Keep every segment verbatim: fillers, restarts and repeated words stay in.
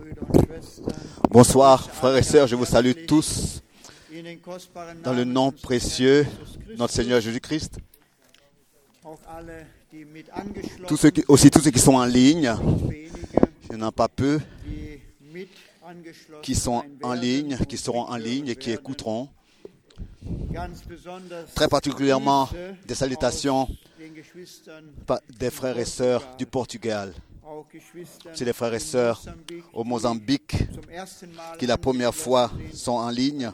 Bonsoir, frères et sœurs, je vous salue tous dans le nom précieux de notre Seigneur Jésus-Christ. Tous ceux qui, aussi tous ceux qui sont en ligne, il n'y en a pas peu, qui sont en ligne, qui seront en ligne et qui écouteront. Très particulièrement des salutations des frères et sœurs du Portugal. C'est les frères et sœurs au Mozambique qui la première fois sont en ligne.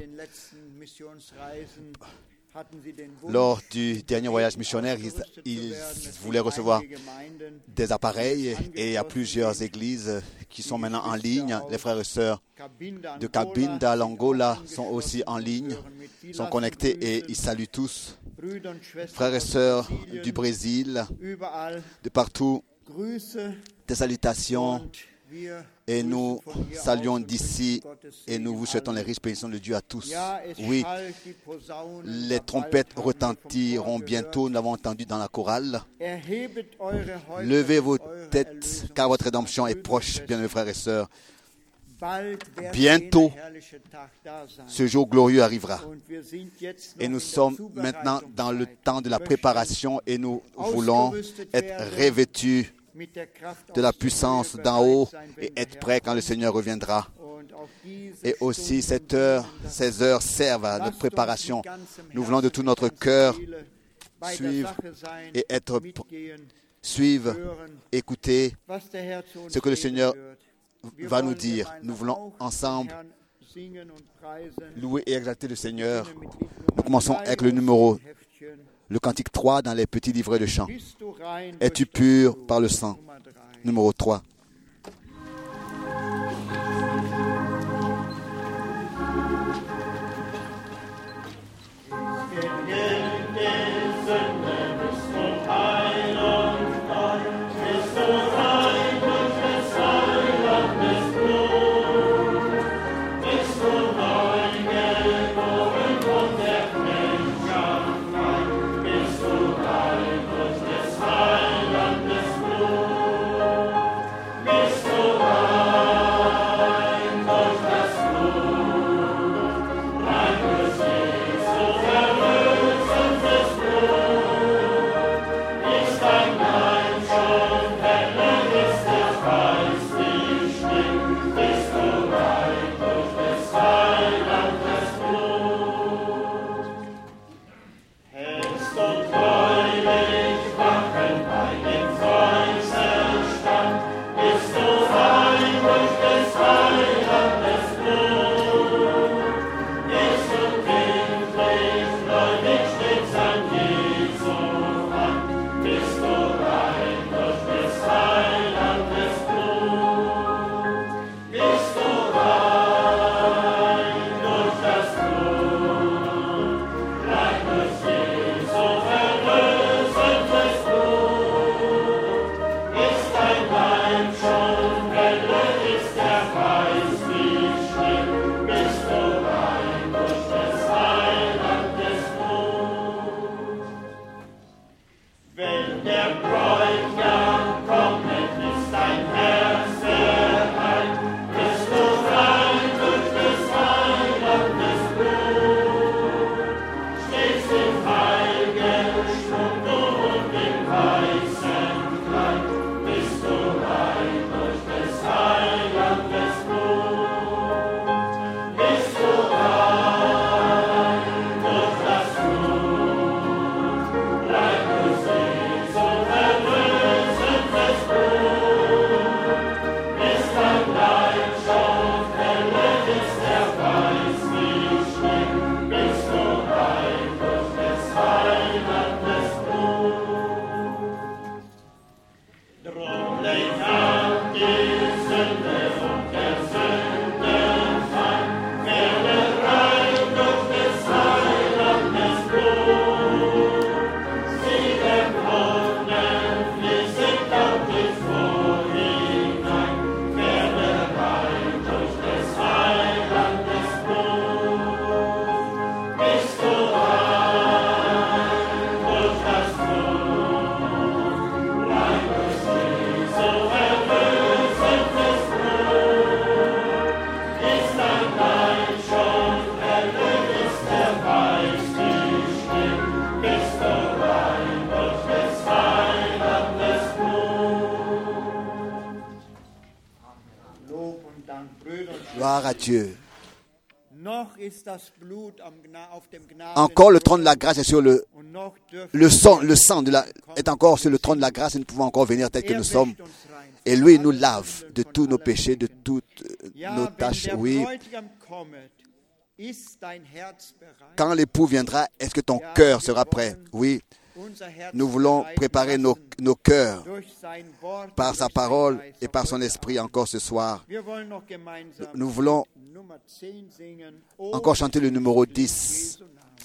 Lors du dernier voyage missionnaire, ils, ils voulaient recevoir des appareils et il y a plusieurs églises qui sont maintenant en ligne. Les frères et sœurs de Cabinda, l'Angola sont aussi en ligne, sont connectés et ils saluent tous. Frères et sœurs du Brésil, de partout, des salutations. Et nous saluons d'ici et nous vous souhaitons les riches bénédictions de Dieu à tous. Oui, les trompettes retentiront bientôt, nous l'avons entendu dans la chorale. Levez vos têtes, car votre rédemption est proche, bien-aimés frères et sœurs. Bientôt, ce jour glorieux arrivera. Et nous sommes maintenant dans le temps de la préparation et nous voulons être revêtus de la puissance d'en haut et être prêt quand le Seigneur reviendra. Et aussi, cette heure, ces heures servent à notre préparation. Nous voulons de tout notre cœur suivre et être, suivre, écouter ce que le Seigneur va nous dire. Nous voulons ensemble louer et exalter le Seigneur. Nous commençons avec le numéro Le cantique trois dans les petits livrets de chant. Es-tu pur par le sang? Numéro trois. Gloire à Dieu. Encore le trône de la grâce est sur le, le sang, le sang de la, est encore sur le trône de la grâce et nous pouvons encore venir tel que nous sommes. Et lui nous lave de tous nos péchés, de toutes nos tâches. Oui. Quand l'époux viendra, est-ce que ton cœur sera prêt? Oui. Nous voulons préparer nos, nos cœurs par sa parole et par son esprit encore ce soir. Nous voulons encore chanter le numéro dix.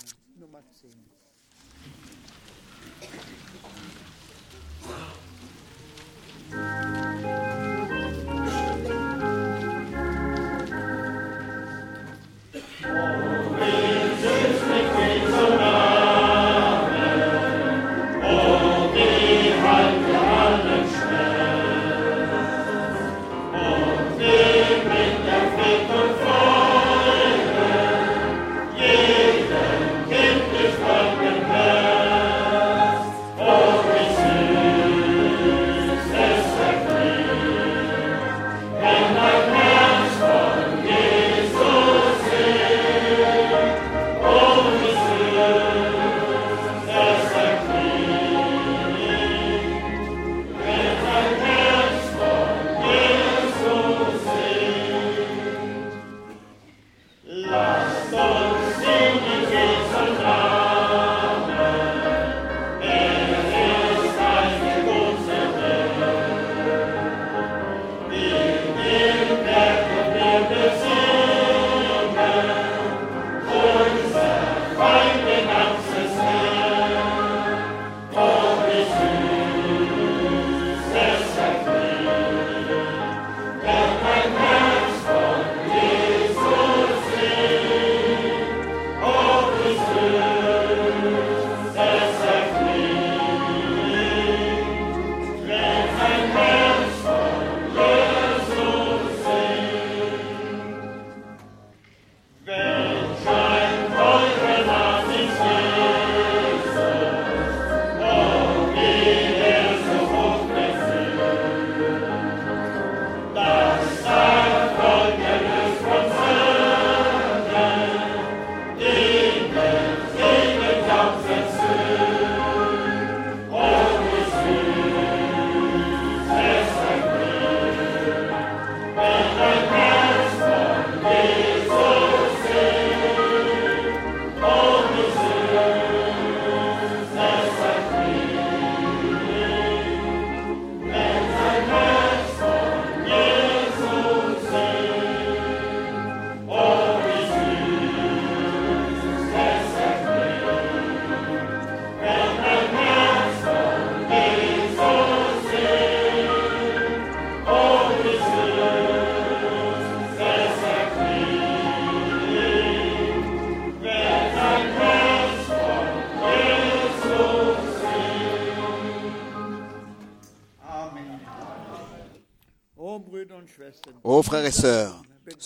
Ô frères et sœurs,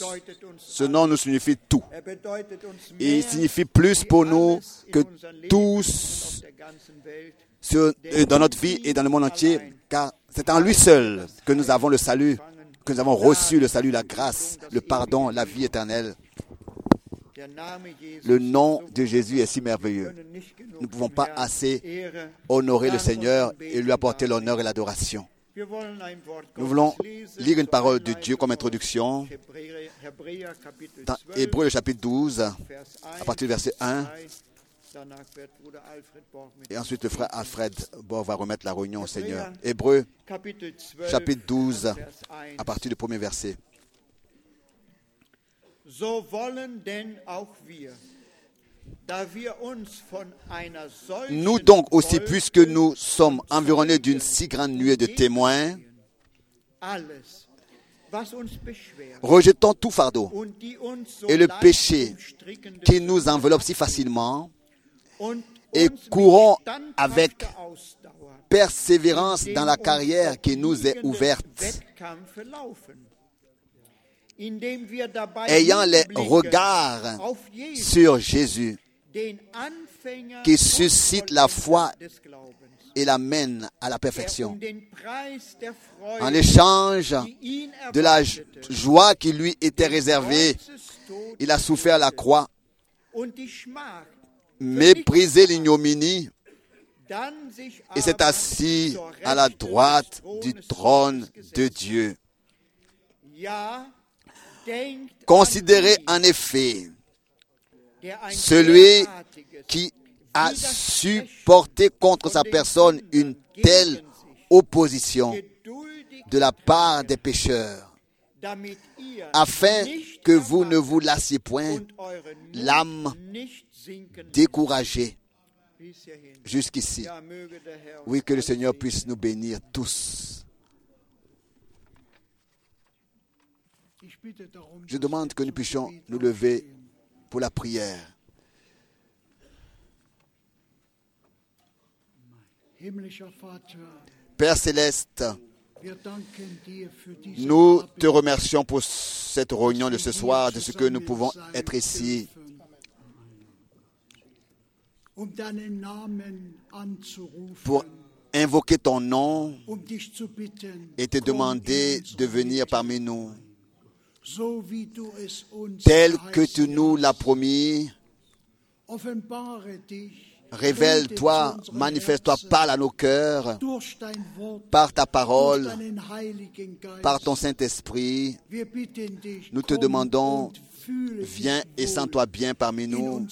ce nom nous signifie tout. Il signifie plus pour nous que tous sur, dans notre vie et dans le monde entier, car c'est en lui seul que nous avons le salut, que nous avons reçu le salut, la grâce, le pardon, la vie éternelle. Le nom de Jésus est si merveilleux. Nous ne pouvons pas assez honorer le Seigneur et lui apporter l'honneur et l'adoration. Nous voulons lire une parole de Dieu comme introduction dans Hébreux le chapitre douze, à partir du verset un. Et ensuite le frère Alfred Bohr va remettre la réunion au Seigneur. Hébreux chapitre douze, à partir du premier verset. So wollen denn auch wir, da wir uns von einer solchen Nous donc aussi, puisque nous sommes environnés d'une si grande nuée de témoins, alles, was uns beschwert, rejetons tout fardeau und die uns so et le leicht péché umstrickende qui nous enveloppe si facilement, und et uns courons mit standhafter avec Ausdauer persévérance dem dans la uns carrière qui nous est obliegenden ouverte, Wettkampfe laufen, indem wir dabei ayant les hinblicken regards auf Jesus, sur Jésus, qui suscite la foi et l'amène à la perfection. En échange de la joie qui lui était réservée, il a souffert la croix, méprisé l'ignominie et s'est assis à la droite du trône de Dieu. Considérez en effet celui qui a supporté contre sa personne une telle opposition de la part des pécheurs, afin que vous ne vous lassiez point l'âme découragée. Jusqu'ici. Oui, que le Seigneur puisse nous bénir tous. Je demande que nous puissions nous lever pour la prière. Père céleste, nous te remercions pour cette réunion de ce soir, de ce que nous pouvons être ici pour invoquer ton nom et te demander de venir parmi nous, tel que tu nous l'as promis. Révèle-toi, manifeste-toi, parle à nos cœurs, par ta parole, par ton Saint-Esprit. Nous te demandons, viens et sens-toi bien parmi nous.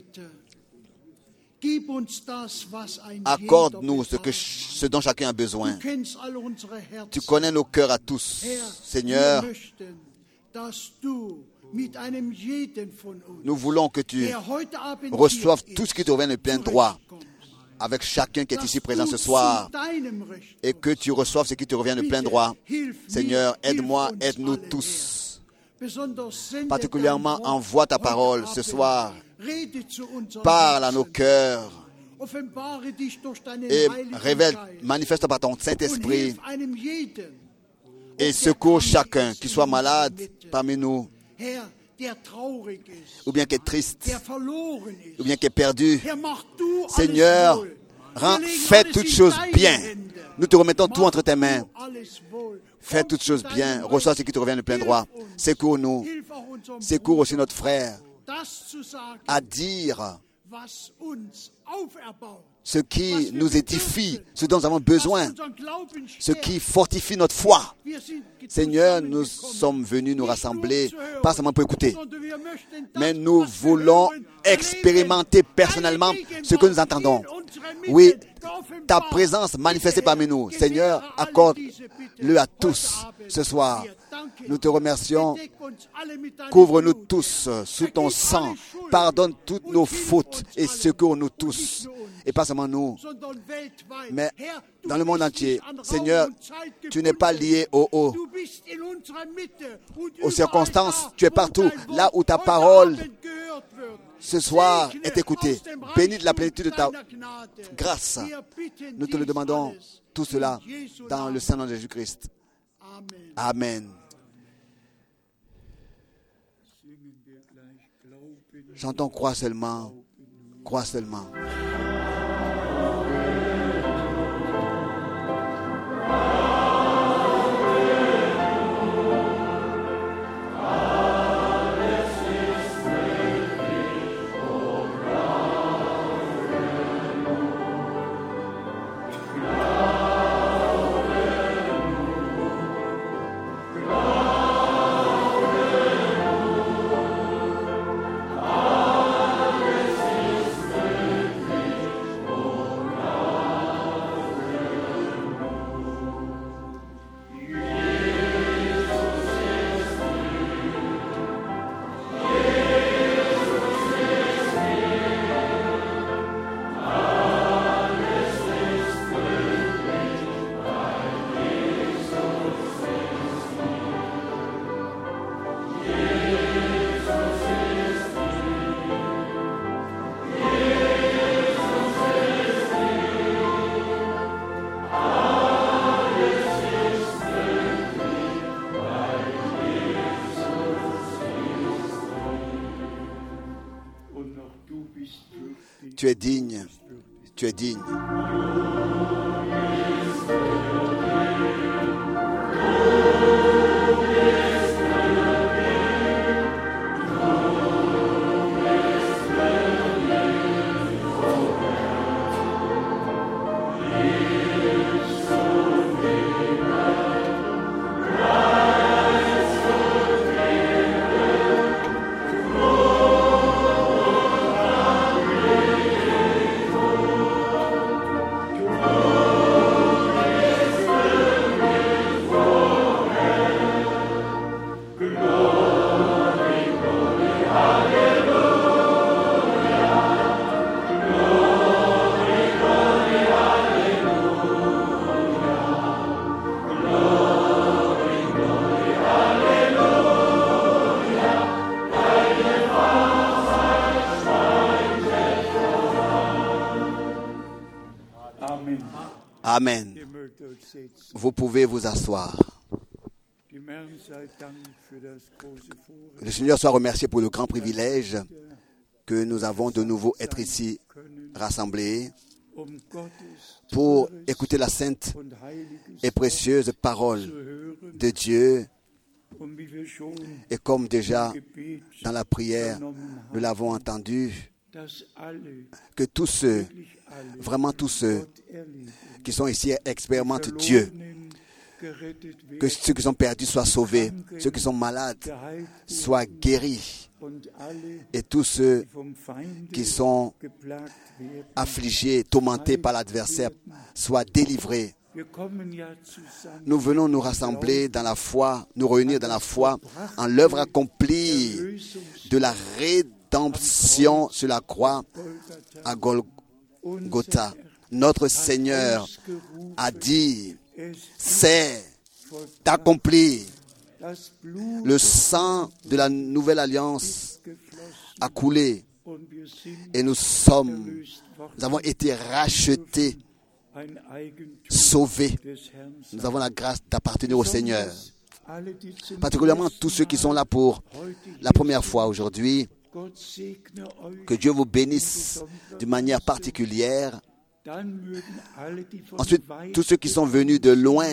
Accorde-nous ce, que, ce dont chacun a besoin. Tu connais nos cœurs à tous. Seigneur, nous voulons que tu reçoives tout ce qui te revient de plein droit avec chacun qui est ici présent ce soir, et que tu reçoives ce qui te revient de plein droit. Seigneur, aide-moi, aide-nous tous. Particulièrement, envoie ta parole ce soir. Parle à nos cœurs et révèle, manifeste par ton Saint-Esprit et secours chacun qui soit malade parmi nous, ou bien qui est triste, ou bien qui est perdu. Seigneur, rends, fais toutes choses bien. Nous te remettons tout entre tes mains. Fais toutes choses bien. Reçois ce qui te revient de plein droit. Secours-nous. Secours aussi notre frère à dire ce qui nous édifie, ce dont nous avons besoin, ce qui fortifie notre foi. Seigneur, nous sommes venus nous rassembler, pas seulement pour écouter, mais nous voulons expérimenter personnellement ce que nous entendons. Oui, ta présence manifestée parmi nous. Seigneur, accorde-le à tous ce soir. Nous te remercions. Couvre-nous tous sous ton sang. Pardonne toutes nos fautes et secours-nous tous. Et pas seulement nous, mais dans le monde entier. Seigneur, tu n'es pas lié au haut, aux circonstances. Tu es partout, là où ta parole ce soir est écoutée. Bénis de la plénitude de ta grâce. Nous te le demandons, tout cela, dans le Saint-Nom de Jésus-Christ. Amen. Chantons, crois seulement, crois seulement. Tu es digne. Tu es digne. Amen. Vous pouvez vous asseoir. Le Seigneur soit remercié pour le grand privilège que nous avons de nouveau être ici rassemblés pour écouter la sainte et précieuse parole de Dieu. Et comme déjà dans la prière, nous l'avons entendu, que tous ceux, vraiment tous ceux qui sont ici expérimentent Dieu. Que ceux qui sont perdus soient sauvés, ceux qui sont malades soient guéris, et tous ceux qui sont affligés, tourmentés par l'adversaire soient délivrés. Nous venons nous rassembler dans la foi, nous réunir dans la foi en l'œuvre accomplie de la rédemption sur la croix à Golgotha. Notre Seigneur a dit, c'est accompli. Le sang de la nouvelle alliance a coulé et nous sommes, nous avons été rachetés, sauvés. Nous avons la grâce d'appartenir au Seigneur. Particulièrement tous ceux qui sont là pour la première fois aujourd'hui. Que Dieu vous bénisse d'une manière particulière. Ensuite, tous ceux qui sont venus de loin,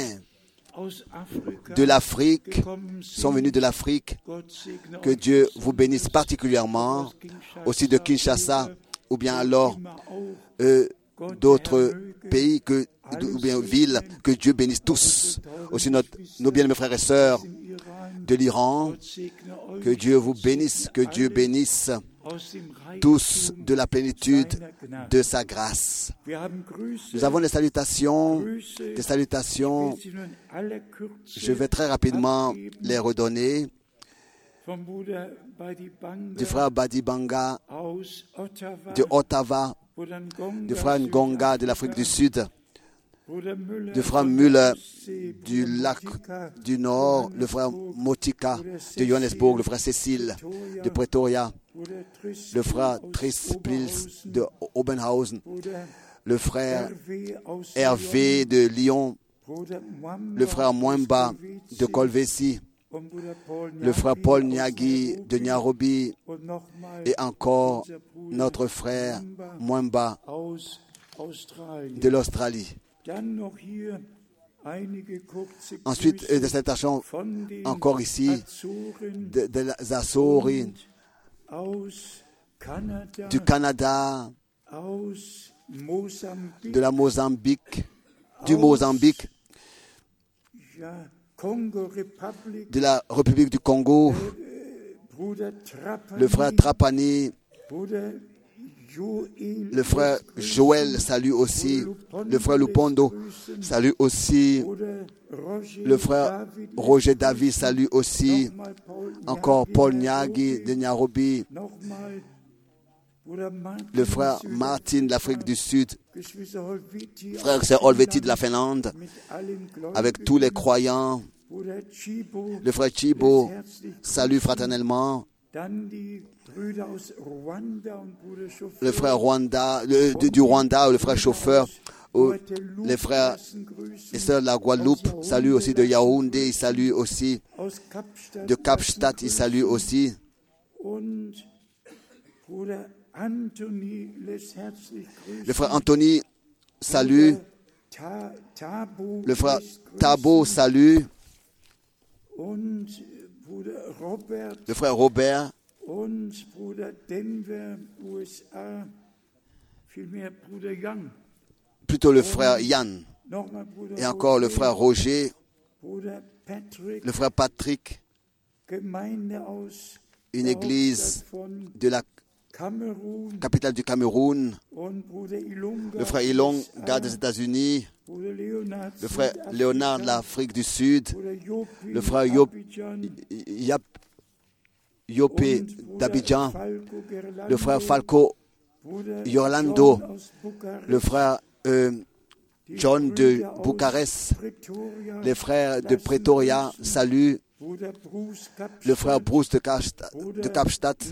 de l'Afrique, sont venus de l'Afrique, que Dieu vous bénisse particulièrement, aussi de Kinshasa, ou bien alors euh, d'autres pays, que, ou bien villes, que Dieu bénisse tous. Aussi notre, nos bien-aimés frères et sœurs de l'Iran, que Dieu vous bénisse, que Dieu bénisse tous de la plénitude de sa grâce. Nous avons des salutations, des salutations, je vais très rapidement les redonner. Du frère Badibanga de Ottawa, du frère Ngonga de l'Afrique du Sud, du frère Müller du lac du Nord, le frère Motika de Johannesburg, le frère Cécile de Pretoria, le frère Trispils de Obenhausen, le frère Hervé de Lyon, le frère Mwemba de Kolwezi, le frère Paul Nyagi de Nairobi et encore notre frère Mwemba de l'Australie. Ensuite, des salutations encore ici de, de la Azori, du Canada, de la Mozambique, du Mozambique, de la République du Congo, le frère Trapani, le frère Joël salue aussi, le frère Lupondo salue aussi, le frère Roger David salue aussi, encore Paul Nyagi de Nairobi, le frère Martin de l'Afrique du Sud, frère c'est Olveti de la Finlande, avec tous les croyants, le frère Chibo salue fraternellement, le frère Rwanda, le, du, du Rwanda, le frère chauffeur, ou les frères et sœurs de la Guadeloupe, saluent aussi de Yaoundé, ils saluent aussi de Kapstadt, ils saluent aussi Le frère Anthony salue. Le frère Thabo salue. Le frère Robert. Plutôt le frère Yann. Et encore le frère Roger. Le frère Patrick. Une église de la capitale du Cameroun. Le frère Ilonga des États-Unis. Le frère Léonard de l'Afrique du Sud. Le frère Yop, Yap, Yopé d'Abidjan. Le frère Falco Yorlando. Le frère euh, John de Bucarest. Les frères de Pretoria saluent. Le frère Bruce de Kapstadt. De Kapstadt.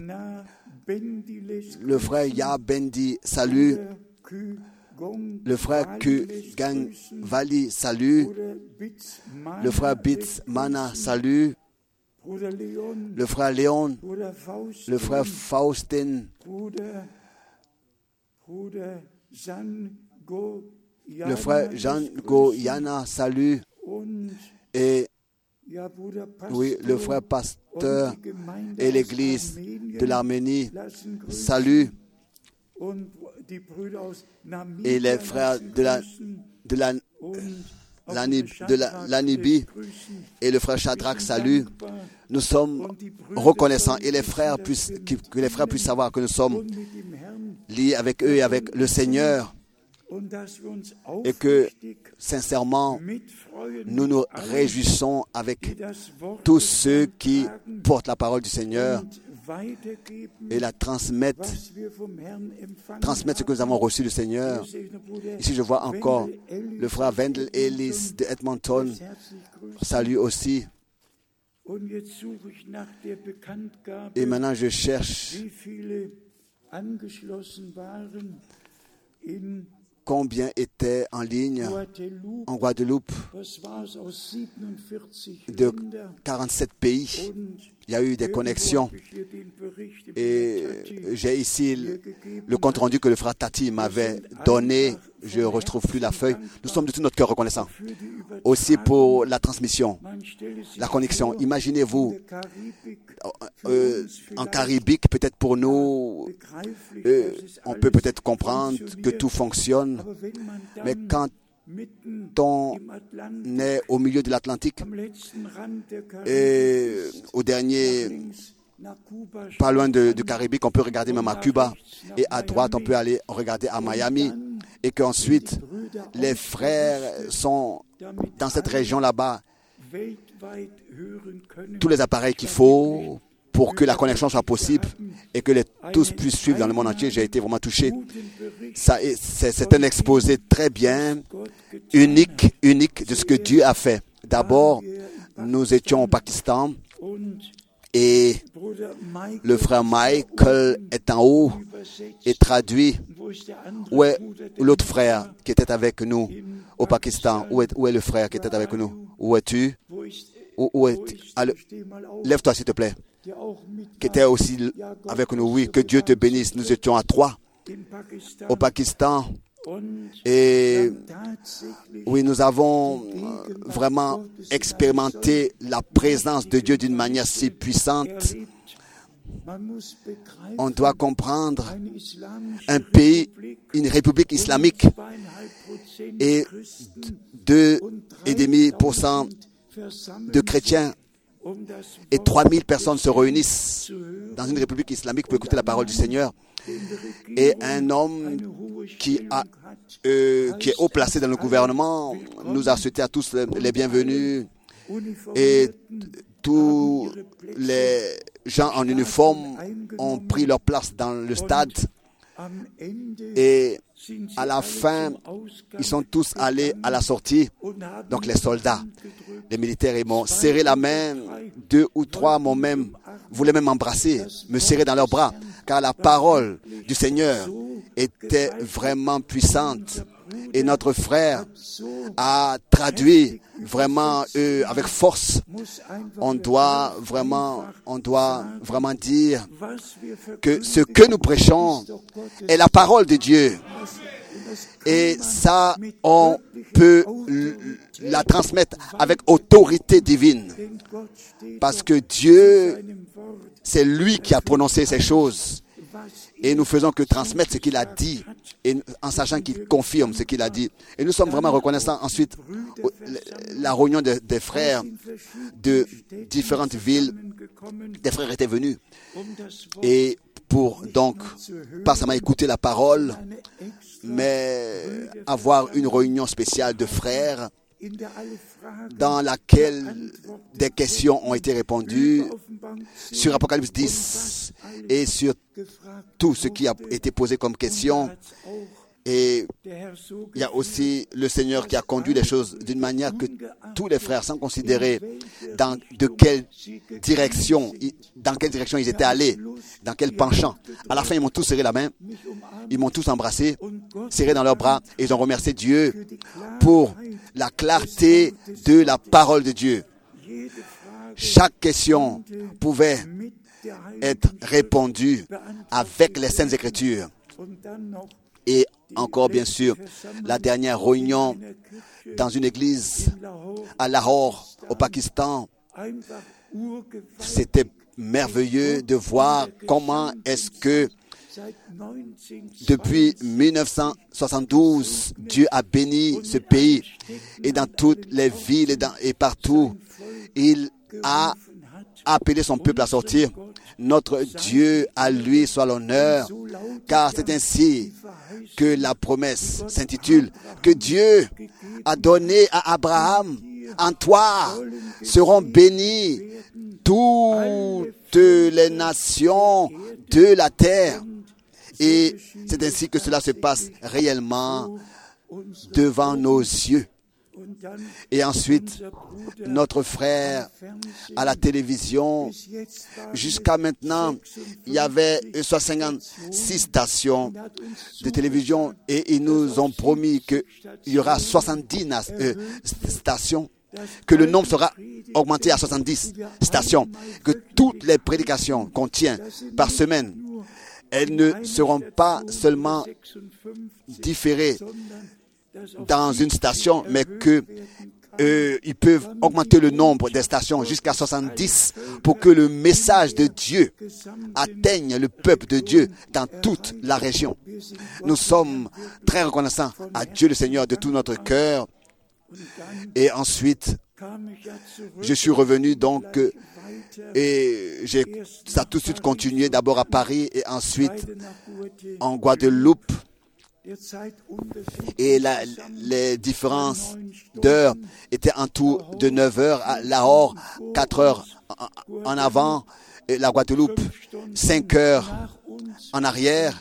Le frère Ya Bendi salue. Le frère Kugang Vali salue. Le frère Bitz Mana salue. Le frère Léon. Le frère Faustin. Le frère Jean Goyana salue. Et oui, le frère pasteur et l'église de l'Arménie saluent. Et les frères de la, de la, de la, l'Anibie et le frère Shadrach saluent. Nous sommes reconnaissants et les frères puissent, que les frères puissent savoir que nous sommes liés avec eux et avec le Seigneur et que sincèrement nous nous réjouissons avec tous ceux qui portent la parole du Seigneur et la transmettent, transmettent ce que nous avons reçu du Seigneur. Ici, je vois encore le frère Wendell Ellis de Edmonton. Salut aussi. Et maintenant, je cherche combien étaient en ligne en Guadeloupe de quarante-sept pays. Il y a eu des connexions. Et j'ai ici le, le compte rendu que le frère Tati m'avait donné. Je ne retrouve plus la feuille. Nous sommes de tout notre cœur reconnaissants. Aussi pour la transmission, la connexion. Imaginez-vous, euh, en Caraïbique, peut-être pour nous, euh, on peut peut-être comprendre que tout fonctionne. Mais quand on est au milieu de l'Atlantique et au dernier, pas loin de, du Caraïbique, on peut regarder même à Cuba et à droite on peut aller regarder à Miami et qu'ensuite les frères sont dans cette région là-bas, tous les appareils qu'il faut pour que la connexion soit possible et que les, tous puissent suivre dans le monde entier. J'ai été vraiment touché. Ça, c'est, c'est un exposé très bien, unique, unique de ce que Dieu a fait. D'abord, nous étions au Pakistan et le frère Michael est en haut et traduit. Où est l'autre frère qui était avec nous au Pakistan? Où est, où est le frère qui était avec nous? Où es-tu? Où, où est, allez, lève-toi s'il te plaît. Qui était aussi avec nous. Oui, que Dieu te bénisse. Nous étions à trois au Pakistan. Et oui, nous avons vraiment expérimenté la présence de Dieu d'une manière si puissante. On doit comprendre un pays, une république islamique et deux virgule cinq pour cent de chrétiens et trois mille personnes se réunissent dans une république islamique pour écouter la parole du Seigneur. Et un homme qui, a, euh, qui est haut placé dans le gouvernement nous a souhaité à tous les bienvenus. Et tous les gens en uniforme ont pris leur place dans le stade. Et à la fin, ils sont tous allés à la sortie. Donc les soldats, les militaires, ils m'ont serré la main. Deux ou trois m'ont même, voulaient même m'embrasser, me serrer dans leurs bras. Car la parole du Seigneur était vraiment puissante. Et notre frère a traduit vraiment euh, avec force. On doit vraiment, on doit vraiment dire que ce que nous prêchons est la parole de Dieu. Et ça, on peut la transmettre avec autorité divine. Parce que Dieu, c'est lui qui a prononcé ces choses. Et nous faisons que transmettre ce qu'il a dit, et en sachant qu'il confirme ce qu'il a dit. Et nous sommes vraiment reconnaissants. Ensuite, la réunion des, des frères de différentes villes, des frères étaient venus. Et pour donc, pas seulement écouter la parole, mais avoir une réunion spéciale de frères dans laquelle des questions ont été répondues sur Apocalypse dix et sur tout ce qui a été posé comme question. Et il y a aussi le Seigneur qui a conduit les choses d'une manière que tous les frères, sans considérer dans de quelle direction, dans quelle direction ils étaient allés, dans quel penchant. À la fin, ils m'ont tous serré la main, ils m'ont tous embrassé, serré dans leurs bras, et ils ont remercié Dieu pour la clarté de la parole de Dieu. Chaque question pouvait être répondue avec les Saintes Écritures. Et encore, bien sûr, la dernière réunion dans une église à Lahore, au Pakistan. C'était merveilleux de voir comment est-ce que depuis mille neuf cent soixante-douze, Dieu a béni ce pays. Et dans toutes les villes et, dans, et partout, il a appelé son peuple à sortir. Notre Dieu, à lui soit l'honneur, car c'est ainsi que la promesse s'intitule, que Dieu a donné à Abraham, en toi seront bénies toutes les nations de la terre. Et c'est ainsi que cela se passe réellement devant nos yeux. Et ensuite, notre frère à la télévision, jusqu'à maintenant, il y avait cinquante-six stations de télévision et ils nous ont promis qu'il y aura soixante-dix euh, stations, que le nombre sera augmenté à soixante-dix stations, que toutes les prédications qu'on tient par semaine, elles ne seront pas seulement différées dans une station, mais que euh, ils peuvent augmenter le nombre des stations jusqu'à soixante-dix pour que le message de Dieu atteigne le peuple de Dieu dans toute la région. Nous sommes très reconnaissants à Dieu le Seigneur de tout notre cœur. Et ensuite, je suis revenu donc et j'ai ça a tout de suite continué, d'abord à Paris et ensuite en Guadeloupe. Et la, les différences d'heures étaient en tout de neuf heures à Lahore, quatre heures en, en avant, et la Guadeloupe, cinq heures en arrière.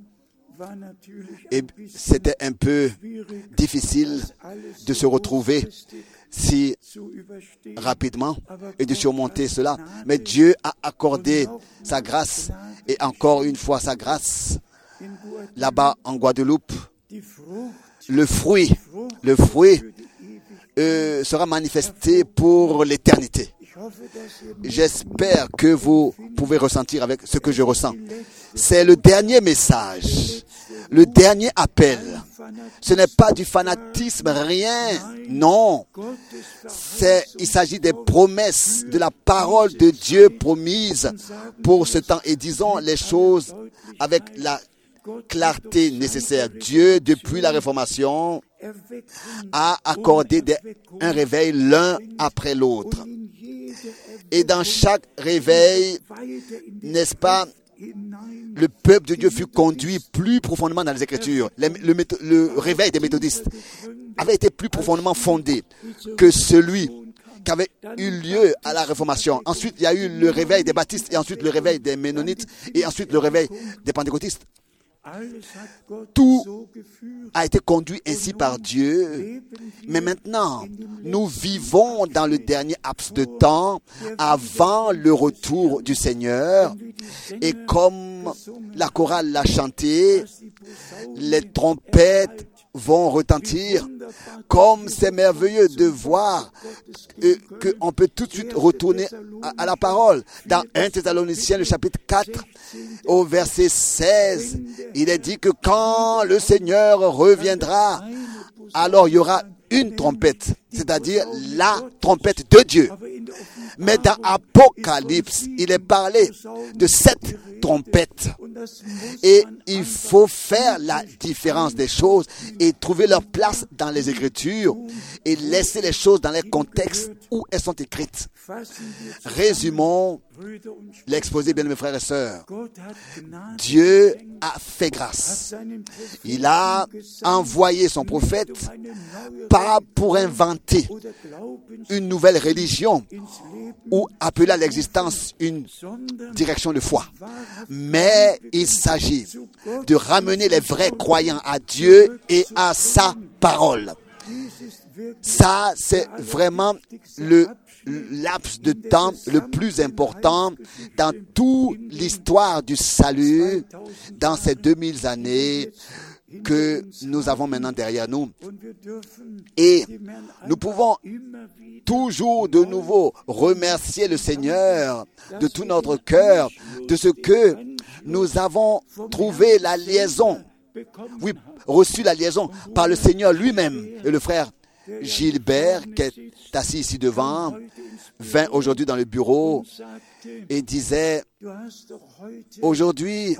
Et c'était un peu difficile de se retrouver si rapidement et de surmonter cela. Mais Dieu a accordé sa grâce et encore une fois sa grâce. Là-bas en Guadeloupe, le fruit, le fruit euh, sera manifesté pour l'éternité. J'espère que vous pouvez ressentir avec ce que je ressens. C'est le dernier message, le dernier appel. Ce n'est pas du fanatisme, rien, non. C'est, il s'agit des promesses de la parole de Dieu promise pour ce temps. Et disons les choses avec la clarté nécessaire. Dieu, depuis la Réformation, a accordé des, un réveil l'un après l'autre. Et dans chaque réveil, n'est-ce pas, le peuple de Dieu fut conduit plus profondément dans les Écritures. Le, le, le réveil des méthodistes avait été plus profondément fondé que celui qui avait eu lieu à la Réformation. Ensuite, il y a eu le réveil des baptistes, et ensuite le réveil des ménonites, et ensuite le réveil des pentecôtistes. Tout a été conduit ainsi par Dieu. Mais maintenant, nous vivons dans le dernier laps de temps avant le retour du Seigneur. Et comme la chorale l'a chanté, les trompettes vont retentir. Comme c'est merveilleux de voir euh, qu'on peut tout de suite retourner à, à la parole. Dans premier Thessaloniciens, le chapitre quatre, au verset seize, il est dit que quand le Seigneur reviendra, alors il y aura une trompette, c'est-à-dire la trompette de Dieu. Mais dans Apocalypse, il est parlé de sept trompettes. Et il faut faire la différence des choses et trouver leur place dans les Écritures et laisser les choses dans les contextes où elles sont écrites. Résumons l'exposé, bien mes frères et sœurs. Dieu a fait grâce. Il a envoyé son prophète pas pour inventer une nouvelle religion ou appeler à l'existence une direction de foi. Mais il s'agit de ramener les vrais croyants à Dieu et à sa parole. Ça, c'est vraiment le laps de temps le plus important dans toute l'histoire du salut dans ces deux mille années que nous avons maintenant derrière nous. Et nous pouvons toujours de nouveau remercier le Seigneur de tout notre cœur de ce que nous avons trouvé la liaison, oui, reçu la liaison par le Seigneur lui-même. Et le frère Gilbert, qui est assis ici devant, vint aujourd'hui dans le bureau et disait, aujourd'hui,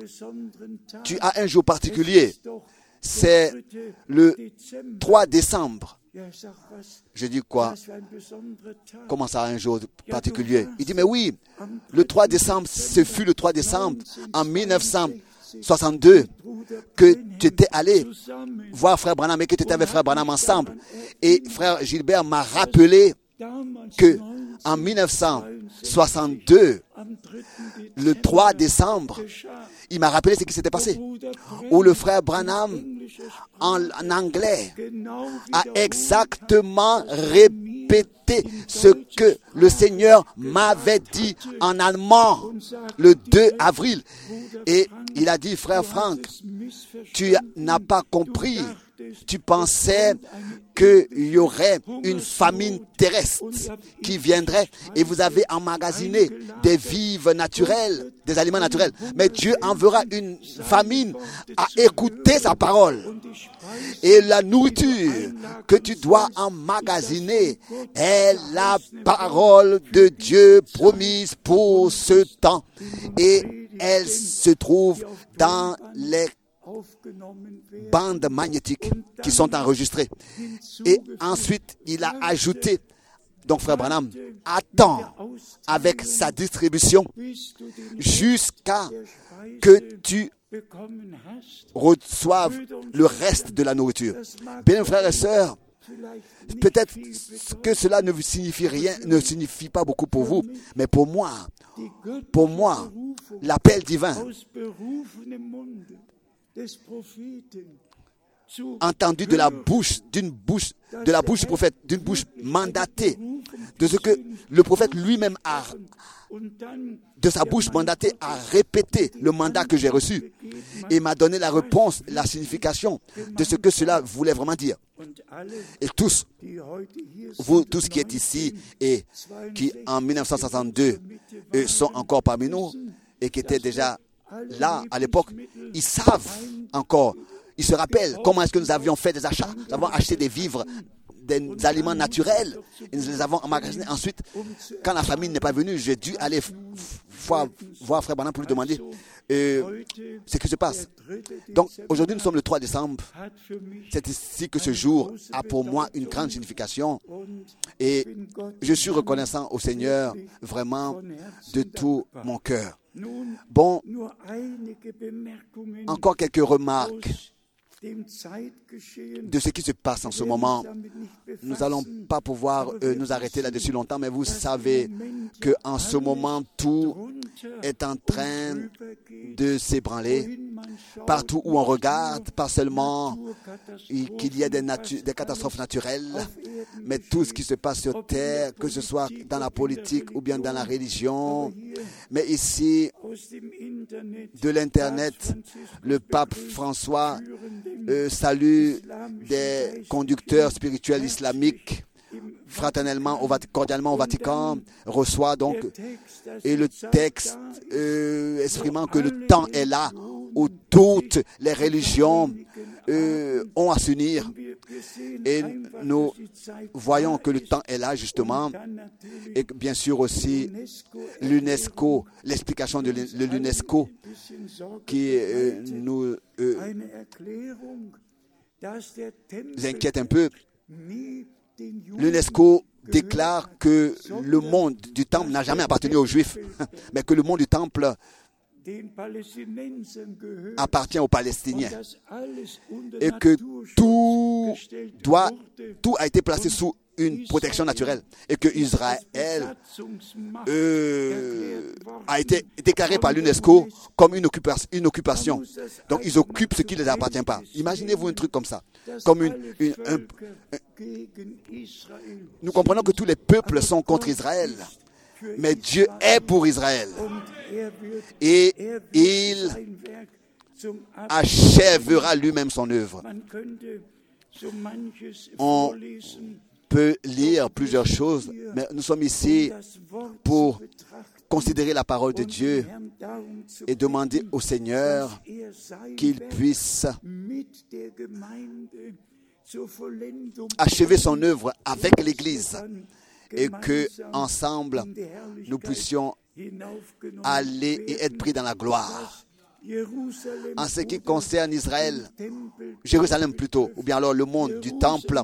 tu as un jour particulier, c'est le trois décembre. Je dis quoi? Comment ça, un jour particulier? Il dit, mais oui, le trois décembre, ce fut le trois décembre en mille neuf cent soixante-deux que tu étais allé voir frère Branham et que tu étais avec frère Branham ensemble. Et frère Gilbert m'a rappelé que en mille neuf cent soixante-deux, le trois décembre, il m'a rappelé ce qui s'était passé, où le frère Branham, en, en anglais, a exactement répété ce que le Seigneur m'avait dit en allemand le deux avril. Et il a dit, frère Franck, tu n'as pas compris. Tu pensais qu'il y aurait une famine terrestre qui viendrait et vous avez emmagasiné des vives naturelles, des aliments naturels. Mais Dieu enverra une famine à écouter sa parole. Et la nourriture que tu dois emmagasiner est la parole de Dieu promise pour ce temps. Et elle se trouve dans les bandes magnétiques qui sont enregistrées. Et ensuite, il a ajouté, donc frère Branham, attends avec sa distribution jusqu'à que tu reçoives le reste de la nourriture. Bien, frères et sœurs, peut-être que cela ne signifie rien, ne signifie pas beaucoup pour vous, mais pour moi, pour moi, l'appel divin entendu de la bouche, d'une bouche, de la bouche du prophète, d'une bouche mandatée, de ce que le prophète lui-même a, de sa bouche mandatée, a répété le mandat que j'ai reçu et m'a donné la réponse, la signification de ce que cela voulait vraiment dire. Et tous, vous tous qui êtes ici et qui en mille neuf cent soixante-deux sont encore parmi nous et qui étaient déjà là à l'époque, ils savent encore. Ils se rappellent comment est-ce que nous avions fait des achats. Nous avons acheté des vivres, des aliments naturels, et nous les avons emmagasinés. Ensuite, quand la famine n'est pas venue, j'ai dû aller voir, voir frère Branham pour lui demander euh, ce qui se passe. Donc, aujourd'hui, nous sommes le trois décembre. C'est ici que ce jour a pour moi une grande signification. Et je suis reconnaissant au Seigneur vraiment de tout mon cœur. Bon, encore quelques remarques de ce qui se passe en ce moment. Nous n'allons pas pouvoir euh, nous arrêter là-dessus longtemps, mais vous savez qu'en ce moment, tout est en train de s'ébranler. Partout où on regarde, pas seulement qu'il y a des, natu- des catastrophes naturelles, mais tout ce qui se passe sur Terre, que ce soit dans la politique ou bien dans la religion. Mais ici, de l'Internet, le pape François euh, salut des conducteurs spirituels islamiques fraternellement, au Vati- cordialement au Vatican, reçoit donc, et le texte euh, exprimant que le temps est là où toutes les religions euh, ont à s'unir. Et nous voyons que le temps est là justement, et bien sûr aussi l'UNESCO, l'explication de l'UNESCO qui euh, nous euh, inquiète un peu. L'UNESCO déclare que le monde du temple n'a jamais appartenu aux Juifs, mais que le monde du temple appartient aux Palestiniens et que tout doit, tout a été placé sous une protection naturelle et que Israël euh, a été déclaré par l'UNESCO comme une occupation, une occupation. Donc ils occupent ce qui ne les appartient pas. Imaginez-vous un truc comme ça. Comme une, une, un, un, nous comprenons que tous les peuples sont contre Israël, mais Dieu est pour Israël et il achèvera lui-même son œuvre. On peut lire plusieurs choses, mais nous sommes ici pour considérer la parole de Dieu et demander au Seigneur qu'il puisse achever son œuvre avec l'Église et que ensemble nous puissions aller et être pris dans la gloire. En ce qui concerne Israël, Jérusalem plutôt, ou bien alors le monde du temple,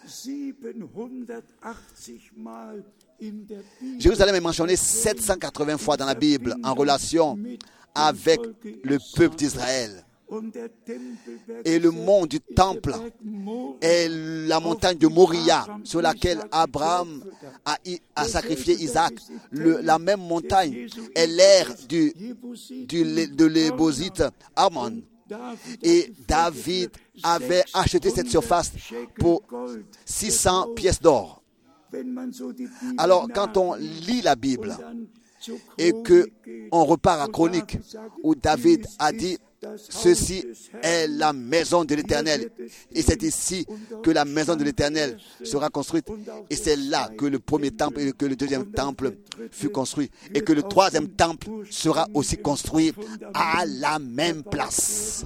Jérusalem est mentionné sept cent quatre-vingts fois dans la Bible en relation avec le peuple d'Israël. Et le mont du temple est la montagne de Moria sur laquelle Abraham a, a sacrifié Isaac. Le, la même montagne est l'aire du, du, de l'Ébosite Ammon. Et David avait acheté cette surface pour six cents pièces d'or. Alors, quand on lit la Bible et qu'on repart à Chronique, où David a dit « Ceci est la maison de l'Éternel » et c'est ici que la maison de l'Éternel sera construite. Et c'est là que le premier temple et que le deuxième temple fut construit. Et que le troisième temple sera aussi construit à la même place.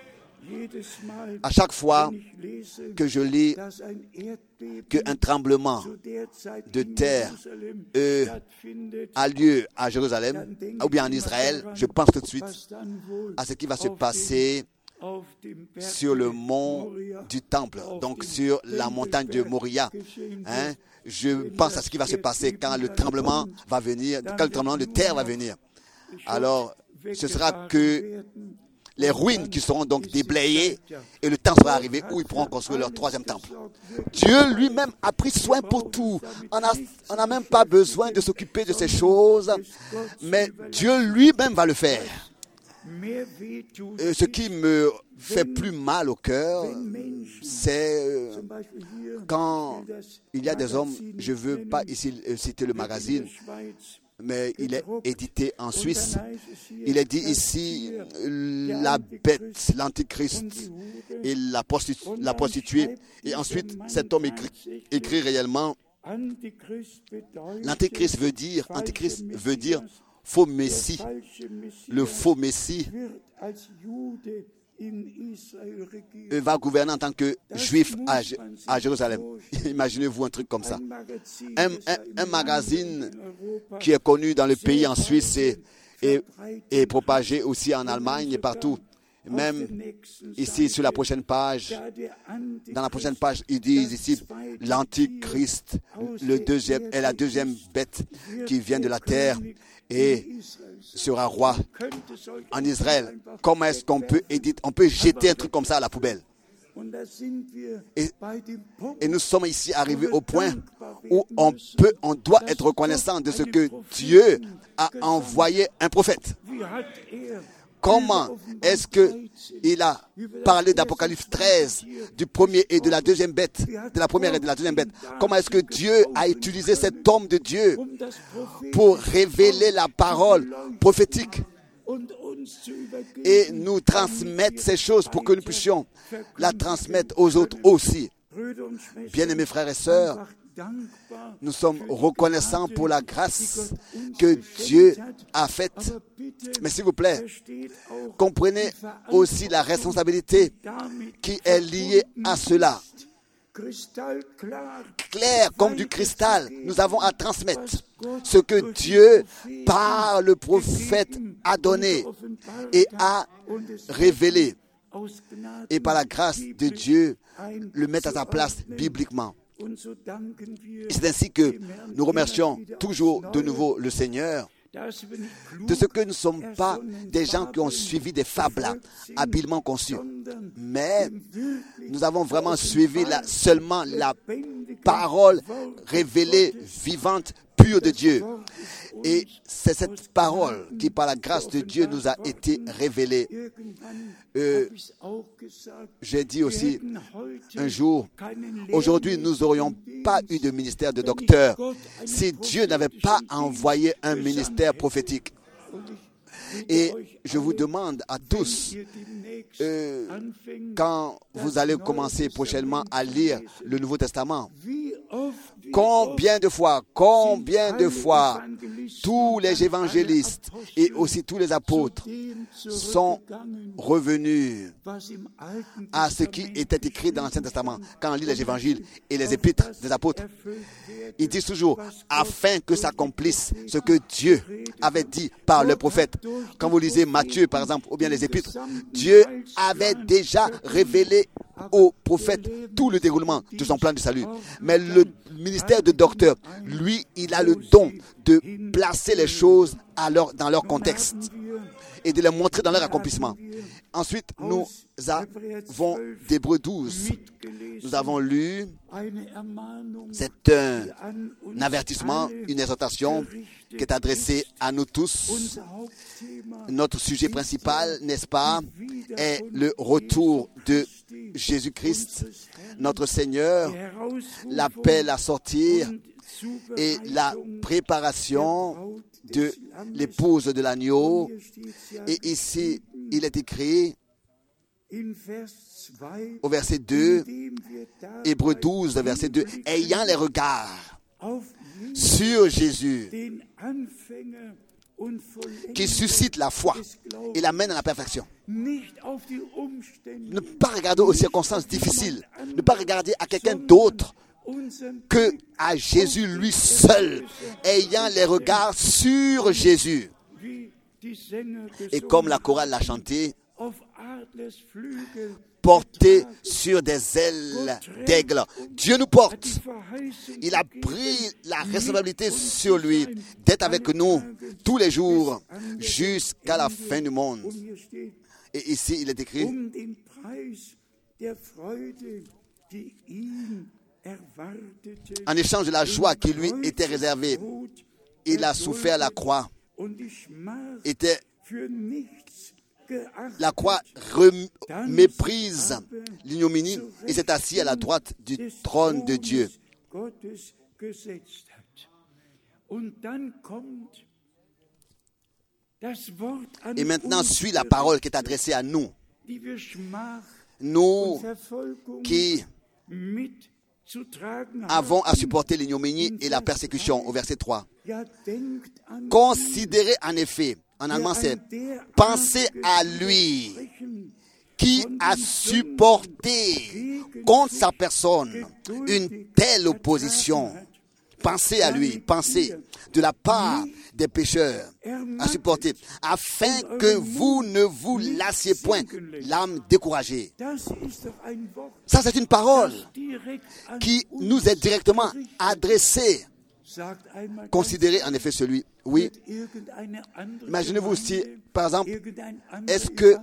À chaque fois que je lis qu'un tremblement de terre euh, a lieu à Jérusalem ou bien en Israël, je pense tout de suite à ce qui va se passer sur le mont du temple, donc sur la montagne de Moria. Hein? Je pense à ce qui va se passer quand le tremblement va venir, quand le tremblement de terre va venir. Alors, ce sera que les ruines qui seront donc déblayées et le temps sera arrivé où ils pourront construire leur troisième temple. Dieu lui-même a pris soin pour tout. On n'a même pas besoin de s'occuper de ces choses, mais Dieu lui-même va le faire. Et ce qui me fait plus mal au cœur, c'est quand il y a des hommes, je ne veux pas ici citer le magazine, mais il est édité en Suisse. Il est dit ici la bête, l'antichrist et la, prostitu- la prostituée. Et ensuite, cet homme écrit, écrit réellement, l'antichrist veut dire, antichrist veut dire faux messie. Le faux messie va gouverner en tant que juif à, à Jérusalem. Imaginez-vous un truc comme ça. Un, un, un magazine qui est connu dans le pays en Suisse et, et, et propagé aussi en Allemagne et partout. Même ici sur la prochaine page, dans la prochaine page, ils disent ici l'antichrist, le deuxième est la deuxième bête qui vient de la terre et sera roi en Israël. Comment est-ce qu'on peut éditer, on peut jeter un truc comme ça à la poubelle? Et, et nous sommes ici arrivés au point où on peut, on doit être reconnaissant de ce que Dieu a envoyé un prophète. Comment est-ce qu'il a parlé d'Apocalypse treize, du premier et de la deuxième bête, de la première et de la deuxième bête? Comment est-ce que Dieu a utilisé cet homme de Dieu pour révéler la parole prophétique et nous transmettre ces choses pour que nous puissions la transmettre aux autres aussi. Bien-aimés frères et sœurs, nous sommes reconnaissants pour la grâce que Dieu a faite. Mais s'il vous plaît, comprenez aussi la responsabilité qui est liée à cela. Clair comme du cristal, nous avons à transmettre ce que Dieu, par le prophète, a donné et a révélé. Et par la grâce de Dieu, le mettre à sa place bibliquement. C'est ainsi que nous remercions toujours de nouveau le Seigneur de ce que nous ne sommes pas des gens qui ont suivi des fables habilement conçues, mais nous avons vraiment suivi la, seulement la parole révélée, vivante, pure de Dieu. Et c'est cette parole qui, par la grâce de Dieu, nous a été révélée. Euh, j'ai dit aussi un jour, aujourd'hui, nous n'aurions pas eu de ministère de docteur si Dieu n'avait pas envoyé un ministère prophétique. Et je vous demande à tous, euh, quand vous allez commencer prochainement à lire le Nouveau Testament, combien de fois, combien de fois tous les évangélistes et aussi tous les apôtres sont revenus à ce qui était écrit dans l'Ancien Testament. Quand on lit les évangiles et les épîtres des apôtres, ils disent toujours, afin que s'accomplisse ce que Dieu avait dit par le prophète. Quand vous lisez Matthieu, par exemple, ou bien les épîtres, Dieu avait déjà révélé au prophète tout le déroulement de son plan de salut. Mais le ministère de docteur, lui, il a le don de placer les choses à leur, dans leur contexte et de les montrer dans leur accomplissement. Ensuite, nous avons d'Hébreux douze. Nous avons lu, c'est un, un avertissement, une exhortation qui est adressée à nous tous. Notre sujet principal, n'est-ce pas, est le retour de Jésus-Christ, notre Seigneur, l'appel à sortir et la préparation de l'épouse de l'agneau. Et ici, il est écrit au verset deux, Hébreux douze, verset deux, ayant les regards sur Jésus, qui suscite la foi et l'amène à la perfection. Ne pas regarder aux circonstances difficiles, ne pas regarder à quelqu'un d'autre que à Jésus lui seul, ayant les regards sur Jésus. Et comme la chorale l'a chanté, porté sur des ailes d'aigle. Dieu nous porte. Il a pris la responsabilité sur lui d'être avec nous tous les jours jusqu'à la fin du monde. Et ici, il est écrit, en échange de la joie qui lui était réservée, il a souffert la croix, était la croix méprise l'ignominie et s'est assis à la droite du trône de Dieu. Et maintenant suit la parole qui est adressée à nous. Nous qui avons à supporter l'ignominie et la persécution, au verset trois. Considérez en effet, en allemand c'est « pensez à lui qui a supporté contre sa personne une telle opposition. » Pensez à lui, pensez de la part des pécheurs à supporter, afin que vous ne vous lassiez point l'âme découragée. Ça, c'est une parole qui nous est directement adressée. Considérez en effet celui, oui. Imaginez-vous si, par exemple, est-ce que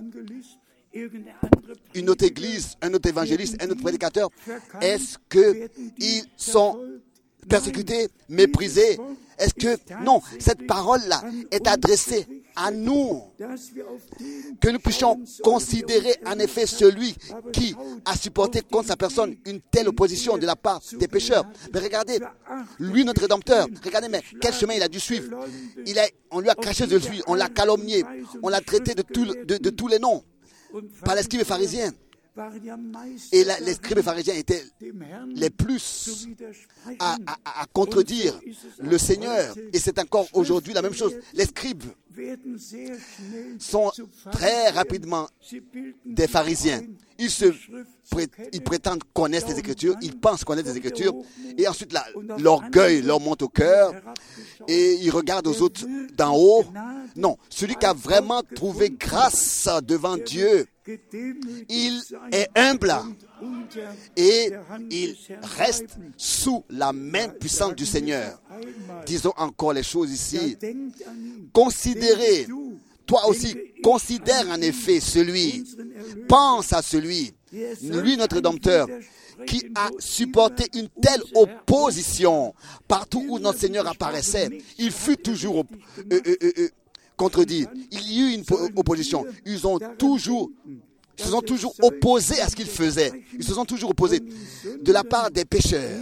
une autre église, un autre évangéliste, un autre prédicateur, est-ce qu'ils sont persécutés, méprisés? Est-ce que, non, cette parole-là est adressée à nous que nous puissions considérer en effet celui qui a supporté contre sa personne une telle opposition de la part des pécheurs. Mais regardez, lui notre Rédempteur, regardez mais quel chemin il a dû suivre. Il a, on lui a craché de lui, on l'a calomnié, on l'a traité de, tout, de, de tous les noms par les scribes et pharisiens. Et la, les scribes et pharisiens étaient les plus à, à, à contredire le Seigneur. Et c'est encore aujourd'hui la même chose. Les scribes sont très rapidement des pharisiens. Ils, se, ils prétendent connaître les Écritures, ils pensent connaître les Écritures, et ensuite la, l'orgueil leur monte au cœur, et ils regardent aux autres d'en haut. Non, celui qui a vraiment trouvé grâce devant Dieu, il est humble et il reste sous la main puissante du Seigneur. Disons encore les choses ici. Considérez, toi aussi, considère en effet celui, pense à celui, lui notre Rédempteur, qui a supporté une telle opposition partout où notre Seigneur apparaissait. Il fut toujours euh, euh, euh, euh, contredit. Il y eut une opposition. Ils ont toujours, ils se sont toujours opposés à ce qu'ils faisaient. Ils se sont toujours opposés de la part des pécheurs.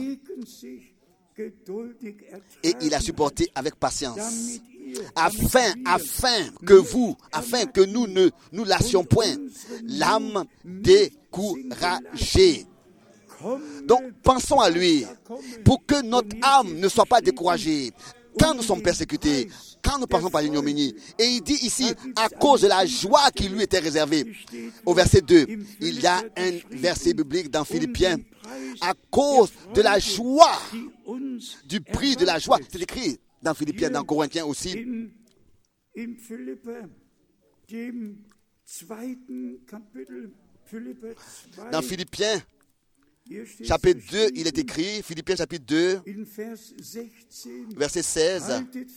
Et il a supporté avec patience. Afin, afin que vous, afin que nous ne nous lassions point, l'âme découragée. Donc, pensons à lui, pour que notre âme ne soit pas découragée. Quand nous sommes persécutés, quand nous passons par l'ignominie, et il dit ici, à cause de la joie qui lui était réservée, au verset deux, il y a un verset biblique dans Philippiens, à cause de la joie, du prix de la joie, c'est écrit dans Philippiens, dans Corinthiens aussi. Dans Philippiens, chapitre deux, il est écrit, Philippiens chapitre deux, verset seize.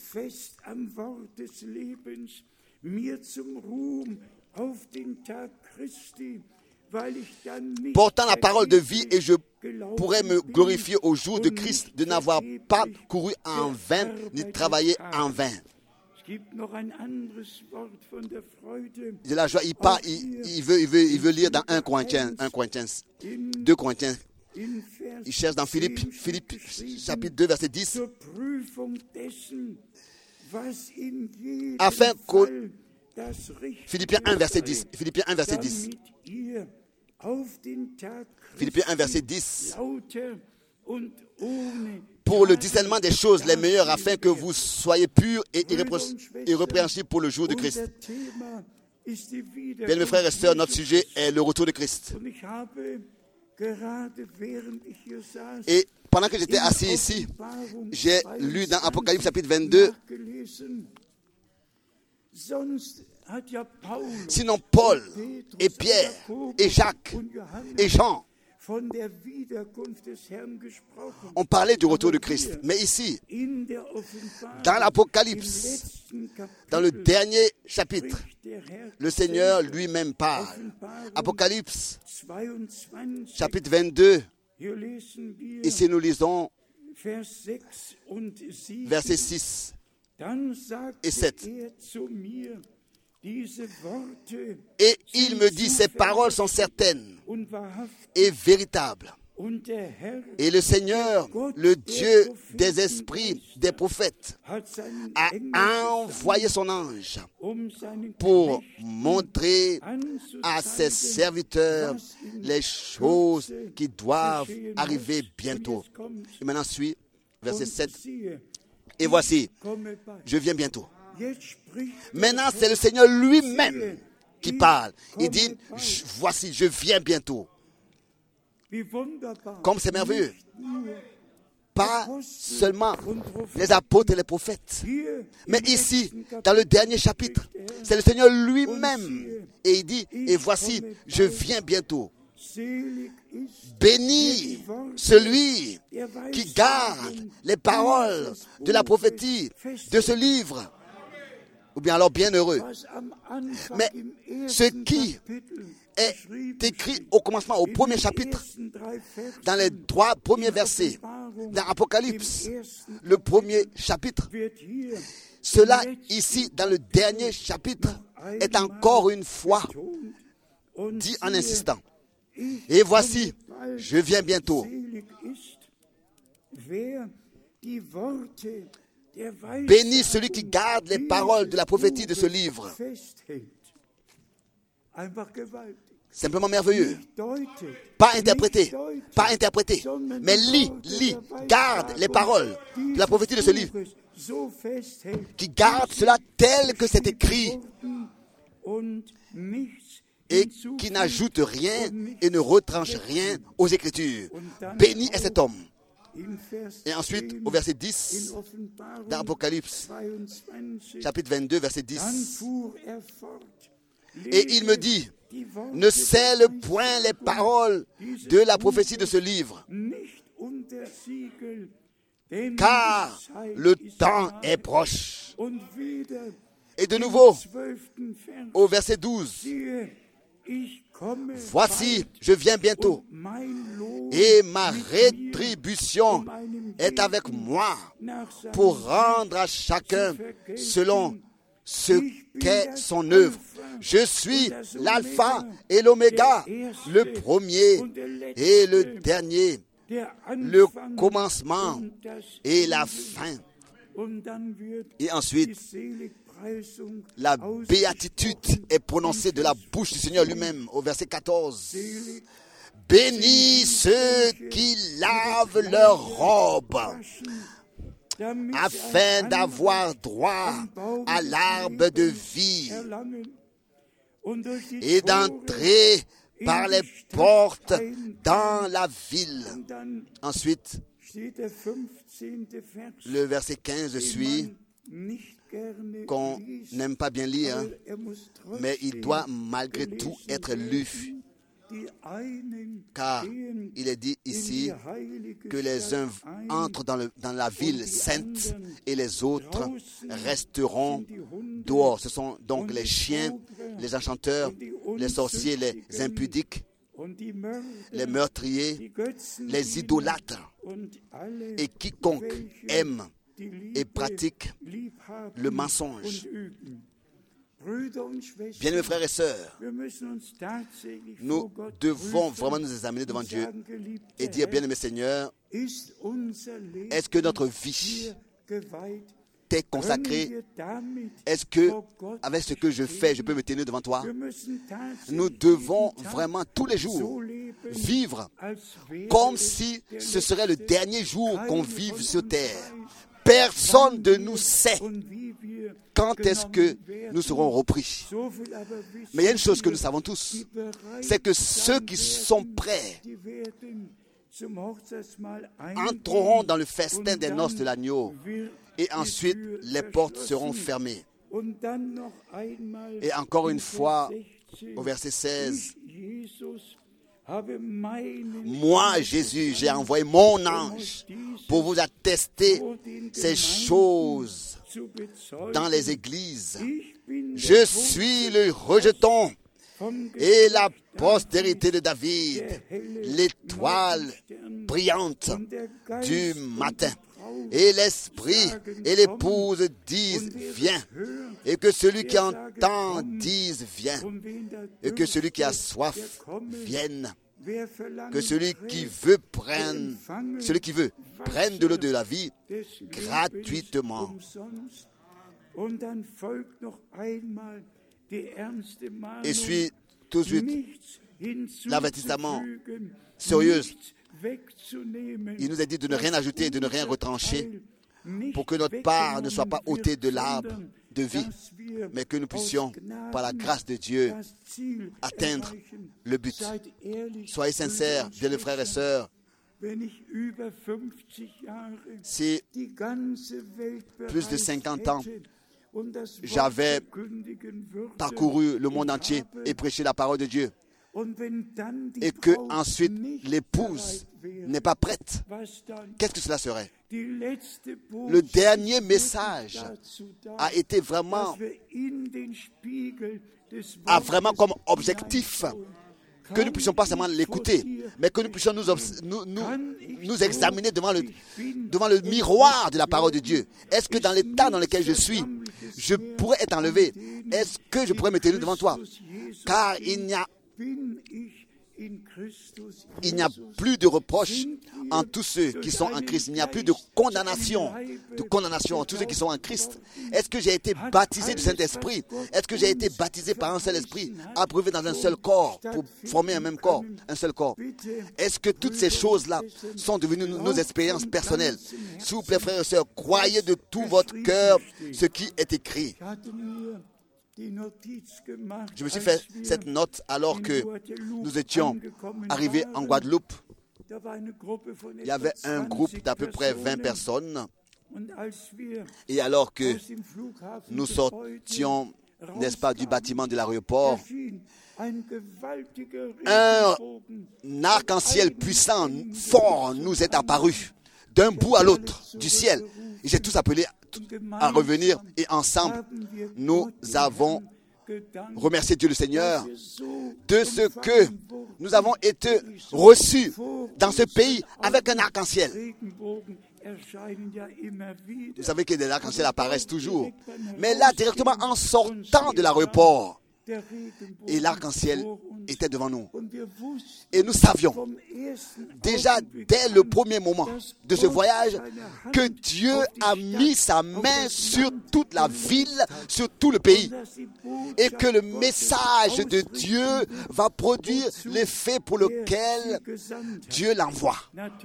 Portant la parole de vie, et je pourrais me glorifier au jour de Christ de n'avoir pas couru en vain, ni travaillé en vain. De la joie, il, part, il, il, veut, il, veut, il veut lire dans un Corinthiens, un Corinthiens, deux Corinthiens. Il cherche dans Philippe, Philippe chapitre deux, verset dix. Afin que... Philippiens un, verset dix. Philippiens un, verset dix. Philippiens un, verset dix. Pour le discernement des choses les meilleures, afin que vous soyez purs et irrépréhensibles pour le jour de Christ. Bien, mes frères et sœurs, notre sujet est le retour de Christ. Et pendant que j'étais assis ici, j'ai lu dans Apocalypse chapitre vingt-deux. Sinon Paul et Pierre et Jacques et Jean on parlait du retour de Christ. Mais ici, dans l'Apocalypse, dans le dernier chapitre, le Seigneur lui-même parle. Apocalypse, chapitre vingt-deux, ici nous lisons versets six et sept. Et il me dit, ces paroles sont certaines et véritables. Et le Seigneur, le Dieu des esprits des prophètes, a envoyé son ange pour montrer à ses serviteurs les choses qui doivent arriver bientôt. Et maintenant suit verset sept. Et voici, je viens bientôt. Maintenant, c'est le Seigneur lui-même qui parle. Il dit, voici, je viens bientôt. Comme c'est merveilleux. Pas seulement les apôtres et les prophètes, mais ici, dans le dernier chapitre, c'est le Seigneur lui-même. Et il dit, et voici, je viens bientôt. Béni celui qui garde les paroles de la prophétie de ce livre. Ou bien alors bienheureux. Mais ce qui est écrit au commencement, au premier chapitre, dans les trois premiers versets, dans Apocalypse, le premier chapitre, Cela, ici, dans le dernier chapitre, est encore une fois dit en insistant. Et voici, je viens bientôt. Béni celui qui garde les paroles de la prophétie de ce livre. Simplement merveilleux. Pas interprété, pas interprété, mais lis, lis, garde les paroles de la prophétie de ce livre. Qui garde cela tel que c'est écrit et qui n'ajoute rien et ne retranche rien aux Écritures. Béni est cet homme. Et ensuite, au verset dix, dans Apocalypse, chapitre vingt-deux, verset dix, et il me dit, ne scelle point les paroles de la prophétie de ce livre, car le temps est proche. Et de nouveau, au verset douze, voici, je viens bientôt, et ma rétribution est avec moi pour rendre à chacun selon ce qu'est son œuvre. Je suis l'alpha et l'oméga, le premier et le dernier, le commencement et la fin. Et ensuite, la béatitude est prononcée de la bouche du Seigneur lui-même au verset quatorze. Bénis ceux qui lavent leurs robes, afin d'avoir droit à l'arbre de vie et d'entrer par les portes dans la ville. Ensuite, le verset quinze suit, qu'on n'aime pas bien lire, mais il doit malgré tout être lu. Car il est dit ici que les uns entrent dans, le, dans la ville sainte et les autres resteront dehors. Ce sont donc les chiens, les enchanteurs, les sorciers, les impudiques, les meurtriers, les idolâtres et quiconque aime et pratique le mensonge. Bien, mes frères et sœurs, nous devons vraiment nous examiner devant Dieu et dire, bien-aimé Seigneur, est-ce que notre vie t'est consacrée? Est-ce que, avec ce que je fais, je peux me tenir devant toi? Nous devons vraiment tous les jours vivre comme si ce serait le dernier jour qu'on vive sur terre. Personne de nous sait quand est-ce que nous serons repris. Mais il y a une chose que nous savons tous, c'est que ceux qui sont prêts entreront dans le festin des noces de l'agneau et ensuite les portes seront fermées. Et encore une fois, au verset seize, moi, Jésus, j'ai envoyé mon ange pour vous attester ces choses dans les églises. Je suis le rejeton et la postérité de David, l'étoile brillante du matin. Et l'esprit et l'épouse disent, viens. Et que celui qui entend dise, viens. Et que celui qui a soif vienne. Que celui qui veut prenne, celui qui veut prenne de l'eau de la vie gratuitement. Et suit tout de suite l'avertissement sérieux. Il nous a dit de ne rien ajouter, de ne rien retrancher, pour que notre part ne soit pas ôtée de l'arbre de vie, mais que nous puissions, par la grâce de Dieu, atteindre le but. Soyez sincères, bien les frères et sœurs. Si plus de cinquante ans, j'avais parcouru le monde entier et prêché la parole de Dieu, et que ensuite l'épouse n'est pas prête, qu'est-ce que cela serait? Le dernier message a été vraiment, a vraiment comme objectif que nous ne puissions pas seulement l'écouter, mais que nous puissions nous, nous, nous, nous examiner devant le, devant le miroir de la parole de Dieu. Est-ce que dans l'état dans lequel je suis, je pourrais être enlevé. Est-ce que je pourrais me tenir devant toi? Car il n'y a Il n'y a plus de reproche en tous ceux qui sont en Christ. Il n'y a plus de condamnation, de condamnation en tous ceux qui sont en Christ. Est-ce que j'ai été baptisé du Saint-Esprit? Est-ce que j'ai été baptisé par un seul esprit, approuvé dans un seul corps, pour former un même corps, un seul corps? Est-ce que toutes ces choses-là sont devenues nos expériences personnelles? S'il vous plaît, frères et sœurs, croyez de tout votre cœur ce qui est écrit. Je me suis fait cette note alors que nous étions arrivés en Guadeloupe. Il y avait un groupe d'à peu près vingt personnes. Et alors que nous sortions, n'est-ce pas, du bâtiment de l'aéroport, un arc-en-ciel puissant, fort, nous est apparu d'un bout à l'autre du ciel. Ils étaient tous appelés à revenir et ensemble, nous avons remercié Dieu le Seigneur de ce que nous avons été reçus dans ce pays avec un arc-en-ciel. Vous savez que des arcs-en-ciel apparaissent toujours. Mais là, directement en sortant de l'aéroport, et l'arc-en-ciel était devant nous. Et nous savions, déjà dès le premier moment de ce voyage, que Dieu a mis sa main sur toute la ville, sur tout le pays. Et que le message de Dieu va produire l'effet pour lequel Dieu l'envoie.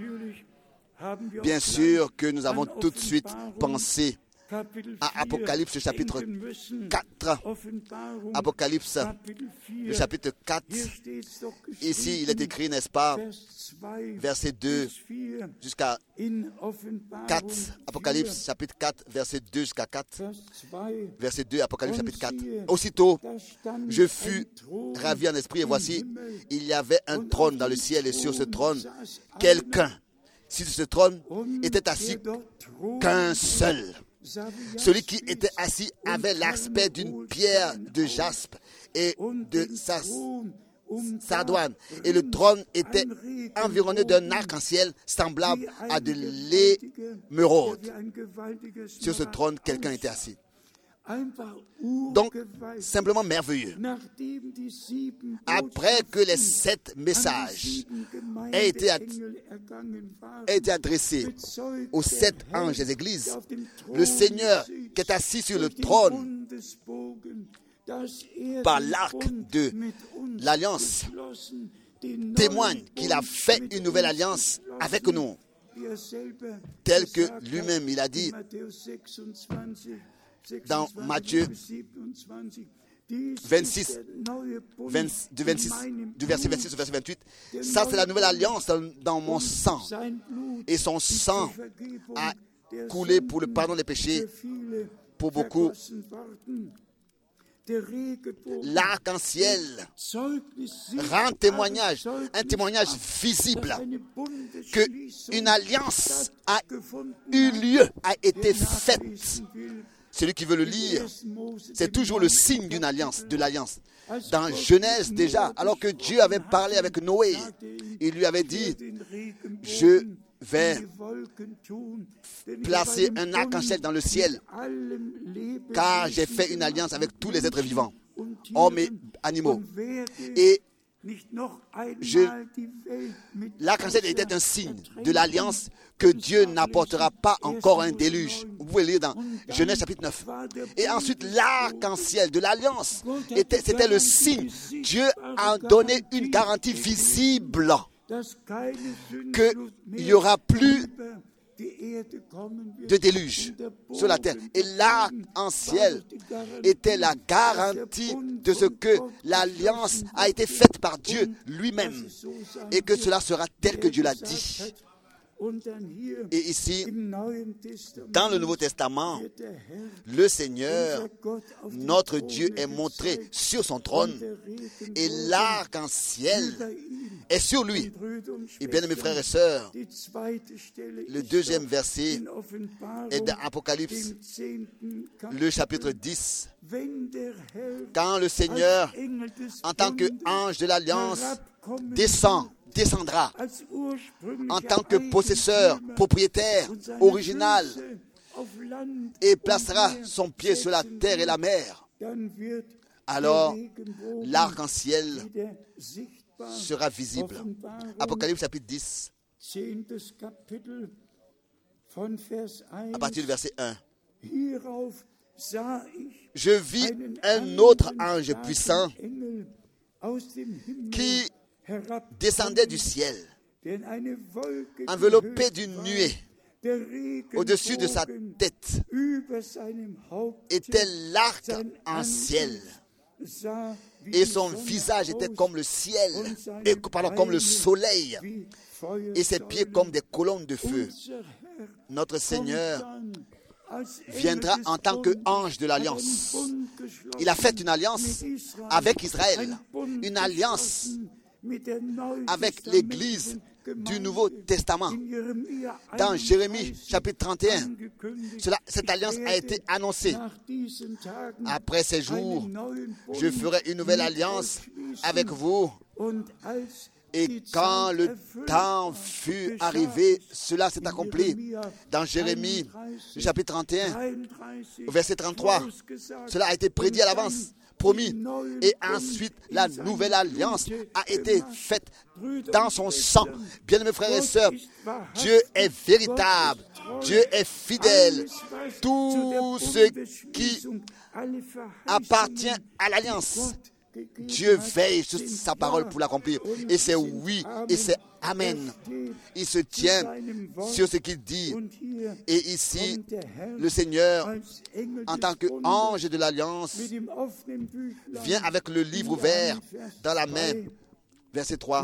Bien sûr que nous avons tout de suite pensé à Apocalypse chapitre quatre. Apocalypse, le chapitre quatre. Ici, il est écrit, n'est-ce pas, verset deux jusqu'à quatre. Apocalypse chapitre quatre, verset deux jusqu'à quatre. Verset deux, Apocalypse chapitre quatre. Aussitôt, je fus ravi en esprit et voici, il y avait un trône dans le ciel et sur ce trône, quelqu'un, si sur ce trône était assis qu'un seul. Celui qui était assis avait l'aspect d'une pierre de jaspe et de sardoine. Et le trône était environné d'un arc-en-ciel semblable à de l'émeraude. Sur ce trône, quelqu'un était assis. Donc, simplement merveilleux. Après que les sept messages aient été, ad- aient été adressés aux sept anges des églises, le Seigneur qui est assis sur le trône par l'arc de l'alliance témoigne qu'il a fait une nouvelle alliance avec nous, tel que lui-même il a dit dans Matthieu vingt-six, vingt, du, vingt-six, du verset vingt-six au verset vingt-huit, ça c'est la nouvelle alliance dans, dans mon sang. Et son sang a coulé pour le pardon des péchés pour beaucoup. L'arc-en-ciel rend témoignage, un témoignage visible qu'une alliance a eu lieu, a été faite. Celui qui veut le lire, c'est toujours le signe d'une alliance, de l'alliance. Dans Genèse déjà, alors que Dieu avait parlé avec Noé, il lui avait dit, je vais placer un arc-en-ciel dans le ciel, car j'ai fait une alliance avec tous les êtres vivants, hommes et animaux. Et Je, l'arc-en-ciel était un signe de l'alliance que Dieu n'apportera pas encore un déluge. Vous pouvez lire dans Genèse chapitre neuf. Et ensuite, l'arc-en-ciel de l'alliance, était, c'était le signe. Dieu a donné une garantie visible qu'il n'y aura plus de déluge sur la terre. Et l'arc-en-ciel était la garantie de ce que l'alliance a été faite par Dieu lui-même et que cela sera tel que Dieu l'a dit. Et ici, dans le Nouveau Testament, le Seigneur, notre Dieu, est montré sur son trône et l'arc-en-ciel est sur lui. Et bien, mes frères et sœurs, le deuxième verset est dans Apocalypse, le chapitre dix. Quand le Seigneur, en tant qu'ange de l'Alliance, descend, descendra en tant que possesseur, propriétaire, original et placera son pied sur la terre et la mer, alors l'arc-en-ciel sera visible. Apocalypse chapitre dix, à partir du verset un. Je vis un autre ange puissant qui descendait du ciel, enveloppé d'une nuée. Au-dessus de sa tête était l'arc-en-ciel, et son visage était comme le ciel, et, pardon, comme le soleil, et ses pieds comme des colonnes de feu. Notre Seigneur viendra en tant qu'ange de l'alliance. Il a fait une alliance avec Israël, une alliance avec l'Église du Nouveau Testament. Dans Jérémie chapitre trente et un, cela, cette alliance a été annoncée. Après ces jours, je ferai une nouvelle alliance avec vous. Et quand le temps fut arrivé, cela s'est accompli. Dans Jérémie chapitre trente et un, verset trente-trois, cela a été prédit à l'avance, promis. Et ensuite, la nouvelle alliance a été faite dans son sang. Bien-aimés frères et sœurs, Dieu est véritable, Dieu est fidèle. Tout ce qui appartient à l'alliance, Dieu veille sur sa parole pour l'accomplir. Et c'est oui et c'est amen. Il se tient sur ce qu'il dit. Et ici, le Seigneur, en tant qu'ange de l'alliance, vient avec le livre ouvert dans la main. Verset trois.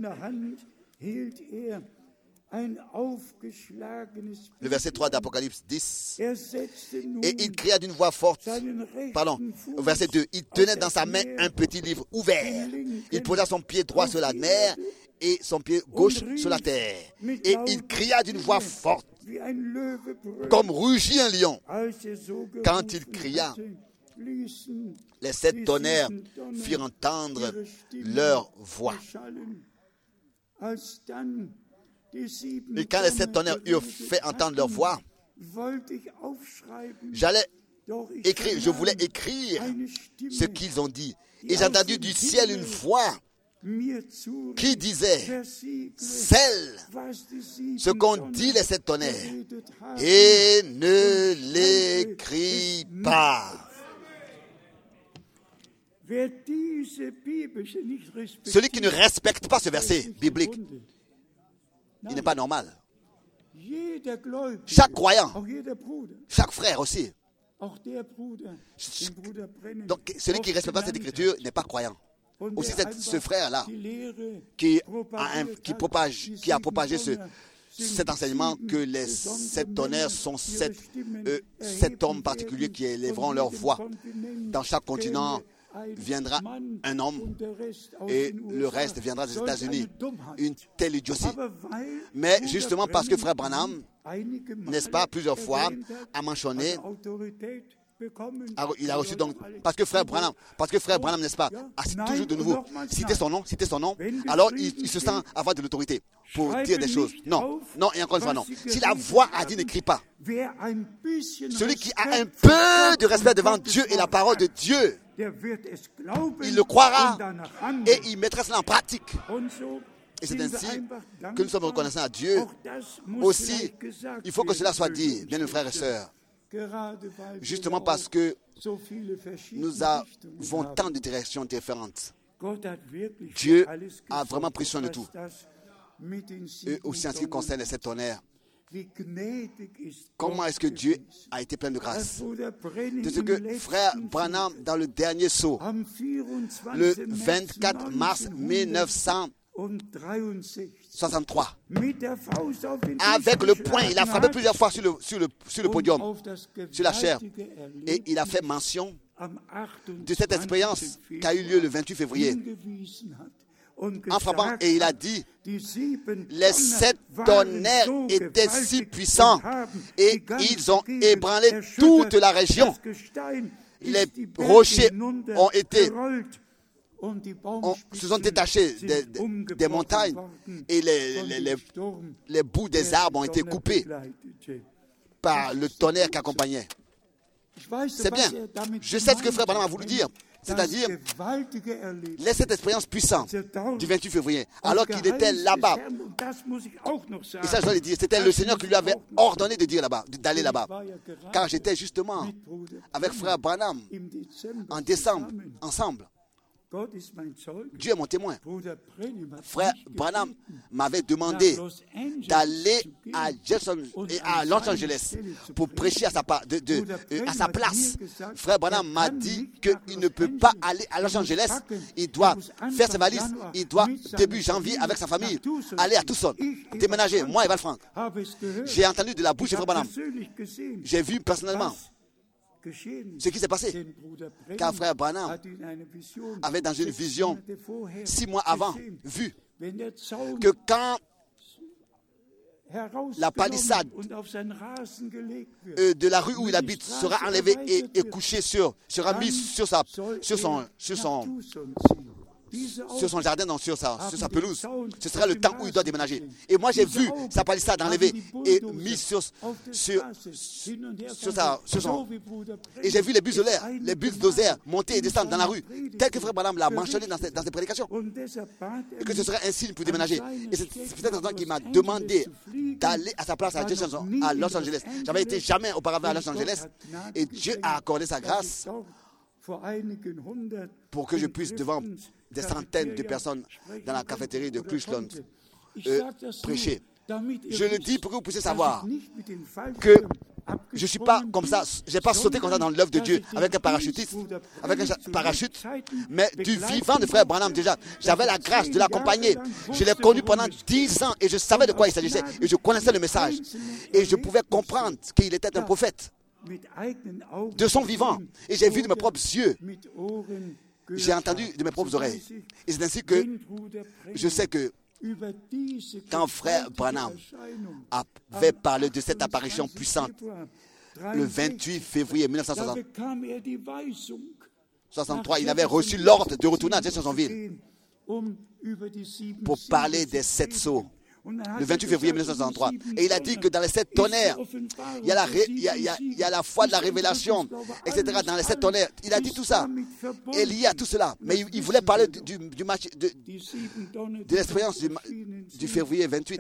Le verset trois d'Apocalypse dix. Et il cria d'une voix forte. Pardon, au verset deux. Il tenait dans sa main un petit livre ouvert. Il posa son pied droit sur la mer et son pied gauche sur la terre. Et il cria d'une voix forte, comme rugit un lion. Quand il cria, les sept tonnerres firent entendre leur voix. Et quand les sept tonnerres eurent fait entendre leur voix, j'allais écrire, je voulais écrire ce qu'ils ont dit. Et j'ai entendu du ciel une voix qui disait, scelle ce qu'ont dit les sept tonnerres et ne l'écris pas. Celui qui ne respecte pas ce verset biblique, il n'est pas normal. Chaque croyant, chaque frère aussi. Donc, celui qui ne respecte pas cette écriture n'est pas croyant. Aussi, cette, ce frère-là qui a, un, qui, propage, qui a propagé ce, cet enseignement que les sept tonnerres sont sept, euh, sept hommes particuliers qui élèveront leur voix. Dans chaque continent viendra un homme et le reste viendra des États-Unis. Une telle idiotie. Mais justement parce que frère Branham, n'est-ce pas, plusieurs fois, a mentionné, il a reçu donc, parce que frère Branham, parce que frère Branham, n'est-ce pas, a toujours de nouveau cité son nom, cité son nom, alors il, il se sent avoir de l'autorité pour dire des choses. Non, non, et encore une fois, non. Si la voix a dit, n'écris pas. Celui qui a un peu de respect devant Dieu et la parole de Dieu, il le croira et il mettra cela en pratique. Et c'est ainsi que nous sommes reconnaissants à Dieu. Aussi, il faut que cela soit dit, bien mes frères et sœurs, justement parce que nous avons tant de directions différentes. Dieu a vraiment pris soin de tout. Et aussi en ce qui concerne les sept tonnerres. Comment est-ce que Dieu a été plein de grâce? De ce que frère Branham, dans le dernier saut, le vingt-quatre mars mille neuf cent soixante-trois, avec le poing, il a frappé plusieurs fois sur le, sur le, sur le podium, sur la chair, et il a fait mention de cette expérience qui a eu lieu le vingt-huit février. En frappant, et il a dit, les sept tonnerres étaient si puissants et ils ont ébranlé toute la région. Les rochers ont été, ont, se sont détachés des, des, des montagnes et les, les, les, les bouts des arbres ont été coupés par le tonnerre qui accompagnait. C'est bien. Je sais ce que Frère Branham a voulu dire. C'est-à-dire, cette expérience puissante du vingt-huit février, alors qu'il était là-bas. Et ça, je dois le dire, c'était le Seigneur qui lui avait ordonné de dire là-bas, d'aller là-bas. Car j'étais justement avec Frère Branham en décembre, ensemble. Dieu est mon témoin. Frère Branham m'avait demandé d'aller à, Jackson, et à Los Angeles pour prêcher à sa, de, de, à sa place. Frère Branham m'a dit qu'il ne peut pas aller à Los Angeles. Il doit faire ses valises. Il doit, début janvier, avec sa famille, aller à Tucson, déménager, moi et Val Frank. J'ai entendu de la bouche de Frère Branham. J'ai vu personnellement ce qui s'est passé. Car Frère Branham avait dans une vision, six mois avant, vu que quand la palissade euh, de la rue où il habite sera enlevée et, et couchée sur, sera mise sur, sa, sur, son, sur, son, sur son jardin, non, sur sa, sur sa pelouse. Ce sera le temps où il doit déménager. Et moi, j'ai vu sa palissade enlevée et mise sur, sur, sur, sa, sur son... Et j'ai vu les bulldozers, les bulldozers monter et descendre dans la rue, tel que Frère Branham l'a mentionné dans ses, dans ses prédications. Et que ce serait un signe pour déménager. Et c'est peut-être un qui m'a demandé d'aller à sa place à, à Los Angeles. J'avais été jamais auparavant à Los Angeles. Et Dieu a accordé sa grâce pour que je puisse devant des centaines de personnes dans la cafétéria de Cleveland euh, prêcher. Je le dis pour que vous puissiez savoir que je ne suis pas comme ça, je n'ai pas sauté comme ça dans l'œuvre de Dieu avec un parachutiste, avec un parachute, mais du vivant de Frère Branham déjà. J'avais la grâce de l'accompagner. Je l'ai connu pendant dix ans et je savais de quoi il s'agissait. Et je connaissais le message. Et je pouvais comprendre qu'il était un prophète de son vivant. Et j'ai vu de mes propres yeux. J'ai entendu de mes propres oreilles. Et c'est ainsi que je sais que quand Frère Branham avait parlé de cette apparition puissante, le vingt-huit février mille neuf cent soixante-trois, il avait reçu l'ordre de retourner à Jeffersonville pour parler des sept sceaux. Le vingt-huit février mille neuf cent soixante-trois. Et il a dit que dans les sept tonnerres, il y a la, ré, il y a, il y a, il y a la foi de la révélation, et cetera. Dans les sept tonnerres, il a dit tout ça. Et lié à tout cela. Mais il, il voulait parler du, du, du match, de, de l'expérience du, du février vingt-huit.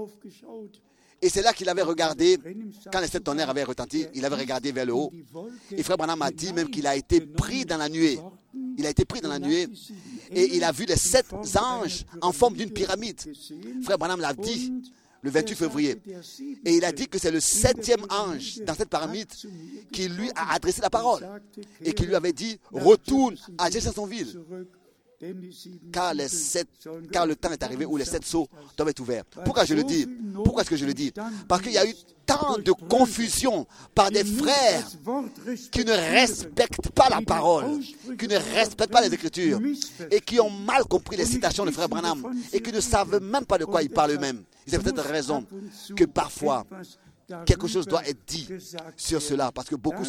Et c'est là qu'il avait regardé, quand les sept tonnerres avaient retenti, il avait regardé vers le haut. Et Frère Branham a dit même qu'il a été pris dans la nuée. Il a été pris dans la nuée et il a vu les sept anges en forme d'une pyramide. Frère Branham l'a dit le vingt-huit février. Et il a dit que c'est le septième ange dans cette pyramide qui lui a adressé la parole et qui lui avait dit « Retourne à Jeffersonville ». Car, les sept, car le temps est arrivé où les sept sceaux doivent être ouverts. Pourquoi je le dis? Pourquoi est-ce que je le dis? Parce qu'il y a eu tant de confusion par des frères qui ne respectent pas la parole, qui ne respectent pas les Écritures et qui ont mal compris les citations de Frère Branham et qui ne savent même pas de quoi ils parlent eux-mêmes. C'est peut-être raison que parfois quelque chose doit être dit sur cela parce que beaucoup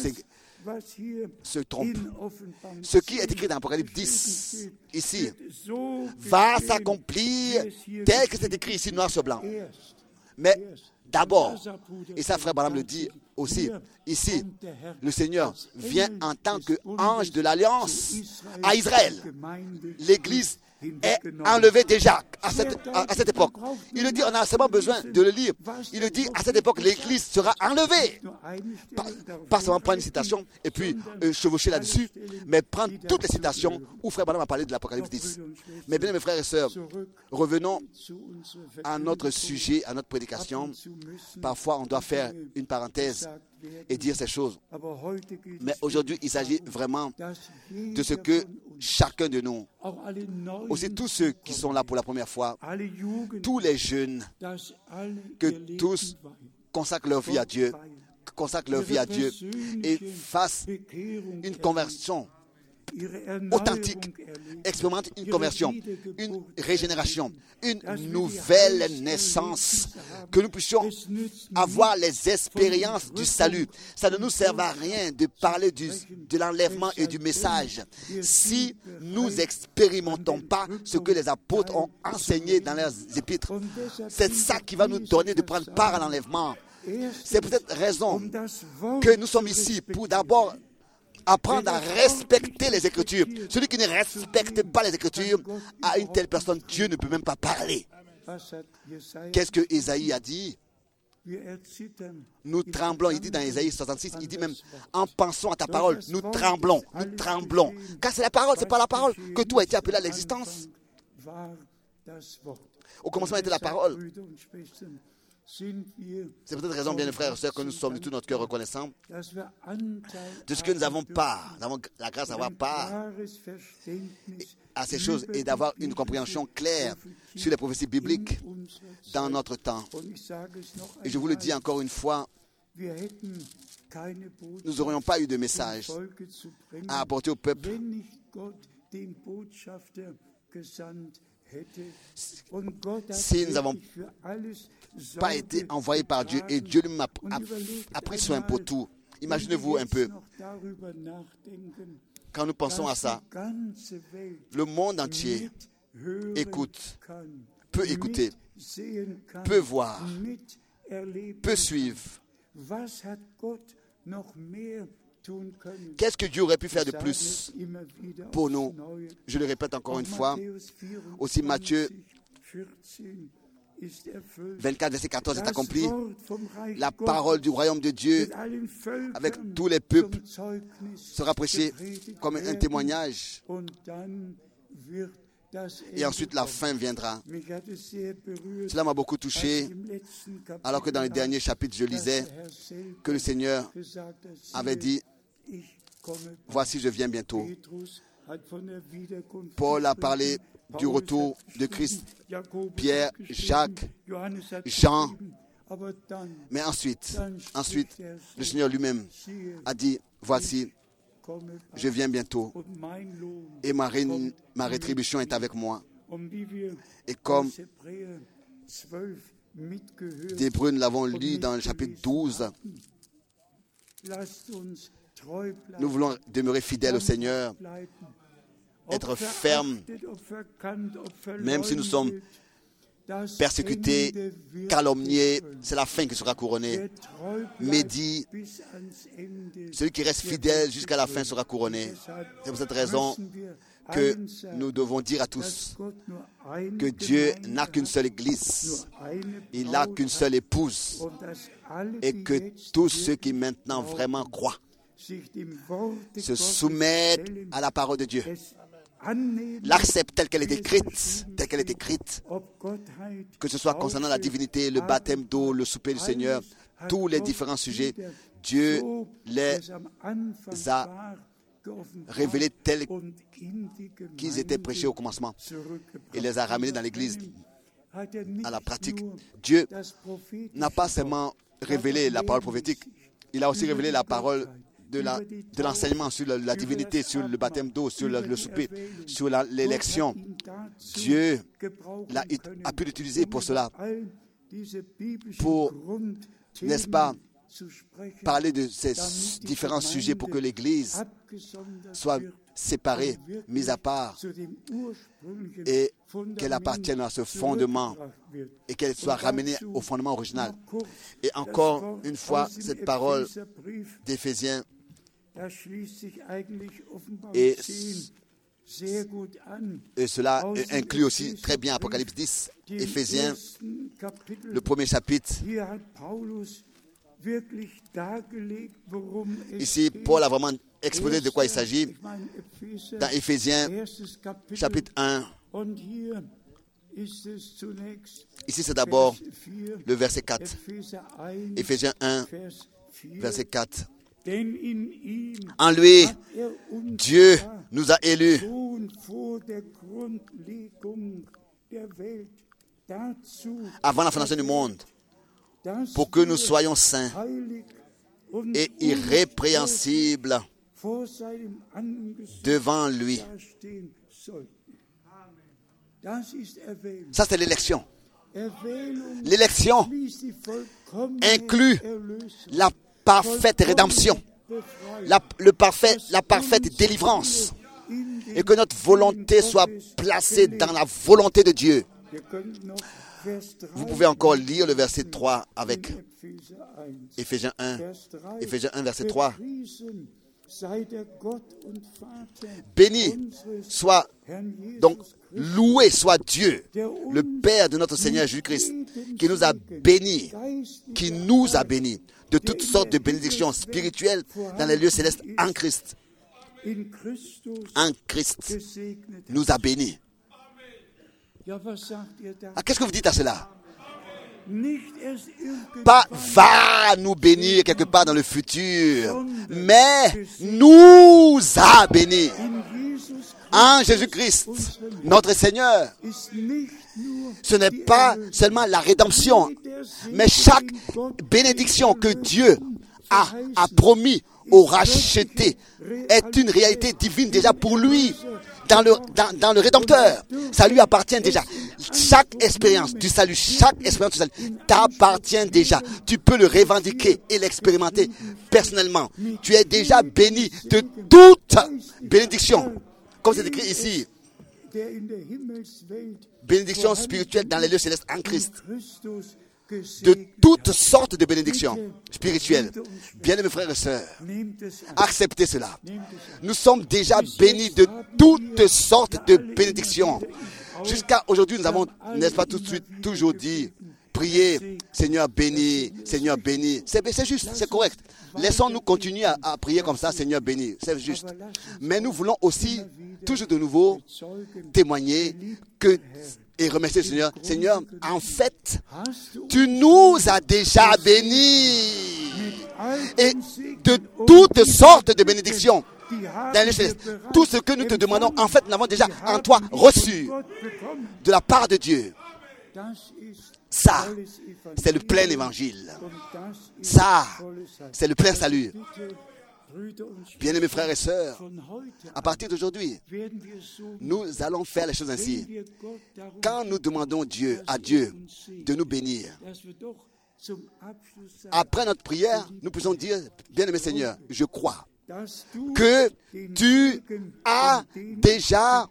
se trompent. Ce qui est écrit dans Apocalypse dix, ici, va s'accomplir tel que c'est écrit ici, noir sur blanc. Mais d'abord, et ça, Frère Branham le dit aussi, ici, le Seigneur vient en tant qu'ange de l'Alliance à Israël. L'Église est enlevé déjà à cette, à, à cette époque. Il le dit, on a seulement besoin de le lire. Il le dit, à cette époque, l'Église sera enlevée. Pas, pas seulement prendre une citation et puis euh, chevaucher là-dessus, mais prendre toutes les citations où Frère Branham a parlé de l'Apocalypse dix. Mais bien, mes frères et sœurs, revenons à notre sujet, à notre prédication. Parfois, on doit faire une parenthèse et dire ces choses. Mais aujourd'hui, il s'agit vraiment de ce que chacun de nous, aussi tous ceux qui sont là pour la première fois, tous les jeunes, que tous consacrent leur vie à Dieu, consacrent leur vie à Dieu et fassent une conversion authentique, expérimente une conversion, une régénération, une nouvelle naissance, que nous puissions avoir les expériences du salut. Ça ne nous sert à rien de parler du, de l'enlèvement et du message si nous n'expérimentons pas ce que les apôtres ont enseigné dans leurs épîtres. C'est ça qui va nous donner de prendre part à l'enlèvement. C'est pour cette raison que nous sommes ici, pour d'abord apprendre à respecter les Écritures. Celui qui ne respecte pas les Écritures, à une telle personne, Dieu ne peut même pas parler. Qu'est-ce que Ésaïe a dit? Nous tremblons, il dit dans Ésaïe soixante-six, il dit même, en pensant à ta parole, nous tremblons, nous tremblons. Car c'est la parole, c'est pas la parole que tout a été appelé à l'existence. Au commencement était la parole. C'est pour cette raison, bien les frères et sœurs, que nous sommes de tout notre cœur reconnaissants de ce que nous avons part, nous avons la grâce d'avoir part à ces choses et d'avoir une compréhension claire sur les prophéties bibliques dans notre temps. Et je vous le dis encore une fois, nous n'aurions pas eu de message à apporter au peuple si nous n'avons pas été envoyés par Dieu et Dieu lui a, a, a pris soin pour tout. Imaginez-vous un peu, quand nous pensons à ça, le monde entier écoute, peut écouter, peut voir, peut suivre. Qu'est-ce que Dieu aurait pu faire de plus pour nous? Je le répète encore une fois. Aussi Matthieu vingt-quatre, verset quatorze est accompli. La parole du royaume de Dieu avec tous les peuples sera prêchée comme un témoignage. Et ensuite la fin viendra. Cela m'a beaucoup touché, alors que dans le dernier chapitre, je lisais que le Seigneur avait dit, voici, je viens bientôt. Paul a parlé du retour de Christ, Pierre, Jacques, Jean. Mais ensuite, ensuite, le Seigneur lui-même a dit, voici, je viens bientôt et ma, ré, ma rétribution est avec moi. Et comme d'Hébreux, nous l'avons lu dans le chapitre douze, nous voulons demeurer fidèles au Seigneur, être fermes, même si nous sommes persécutés, calomniés, c'est la fin qui sera couronnée. Médit, celui qui reste fidèle jusqu'à la fin sera couronné. C'est pour cette raison que nous devons dire à tous que Dieu n'a qu'une seule église, il n'a qu'une seule épouse, et que tous ceux qui maintenant vraiment croient se soumettent à la parole de Dieu, l'acceptent telle qu'elle est écrite, telle qu'elle est écrite, que ce soit concernant la divinité, le baptême d'eau, le souper du Seigneur, tous les différents sujets, Dieu les a révélés tels qu'ils étaient prêchés au commencement et les a ramenés dans l'église à la pratique. Dieu n'a pas seulement révélé la parole prophétique, il a aussi révélé la parole de, la, de l'enseignement sur la, la divinité, sur le baptême d'eau, sur le, le souper, sur la, l'élection. Dieu l'a, a pu l'utiliser pour cela, pour, n'est-ce pas, parler de ces différents sujets pour que l'Église soit séparée, mise à part, et qu'elle appartienne à ce fondement et qu'elle soit ramenée au fondement original. Et encore une fois, cette parole d'Éphésiens et, et cela inclut aussi très bien Apocalypse dix, Éphésiens, le premier chapitre. Ici, Paul a vraiment exposé de quoi il s'agit dans Éphésiens, chapitre un. Ici, c'est d'abord le verset quatre. Éphésiens un, verset quatre. En lui, Dieu nous a élus avant la fondation du monde, pour que nous soyons saints et irrépréhensibles devant lui. Ça, c'est l'élection. L'élection inclut la parfaite rédemption, la, le parfait, la parfaite délivrance, et que notre volonté soit placée dans la volonté de Dieu. Vous pouvez encore lire le verset trois avec Éphésiens un. Éphésiens un, verset trois. Béni soit, donc loué soit Dieu, le Père de notre Seigneur Jésus-Christ, qui nous a bénis, qui nous a bénis de toutes sortes de bénédictions spirituelles dans les lieux célestes en Christ. En Christ nous a bénis. Ah, qu'est-ce que vous dites à cela? Pas va nous bénir quelque part dans le futur, mais nous a bénis en Jésus-Christ, notre Seigneur. Ce n'est pas seulement la rédemption, mais chaque bénédiction que Dieu a, a promis aux rachetés est une réalité divine déjà pour lui. Dans le, dans, dans le Rédempteur, ça lui appartient déjà. Chaque expérience du salut, chaque expérience du salut t'appartient déjà. Tu peux le revendiquer et l'expérimenter personnellement. Tu es déjà béni de toute bénédiction. Comme c'est écrit ici, bénédiction spirituelle dans les lieux célestes en Christ. De toutes sortes de bénédictions spirituelles. Bien-aimés frères et sœurs, acceptez cela. Nous sommes déjà bénis de toutes sortes de bénédictions. Jusqu'à aujourd'hui, nous avons, n'est-ce pas, tout de suite, toujours dit, priez, Seigneur béni, Seigneur béni. C'est, c'est juste, c'est correct. Laissons-nous continuer à, à prier comme ça, Seigneur béni. C'est juste. Mais nous voulons aussi, toujours de nouveau, témoigner que et remercier le Seigneur. Seigneur, en fait, tu nous as déjà bénis. Et de toutes sortes de bénédictions. Dans les célestes. Tout ce que nous te demandons, en fait, nous l'avons déjà en toi reçu. De la part de Dieu. Ça, c'est le plein évangile. Ça, c'est le plein salut. Bien-aimés frères et sœurs, à partir d'aujourd'hui, nous allons faire les choses ainsi. Quand nous demandons Dieu, à Dieu de nous bénir, après notre prière, nous pouvons dire, bien-aimé Seigneur, je crois que tu as déjà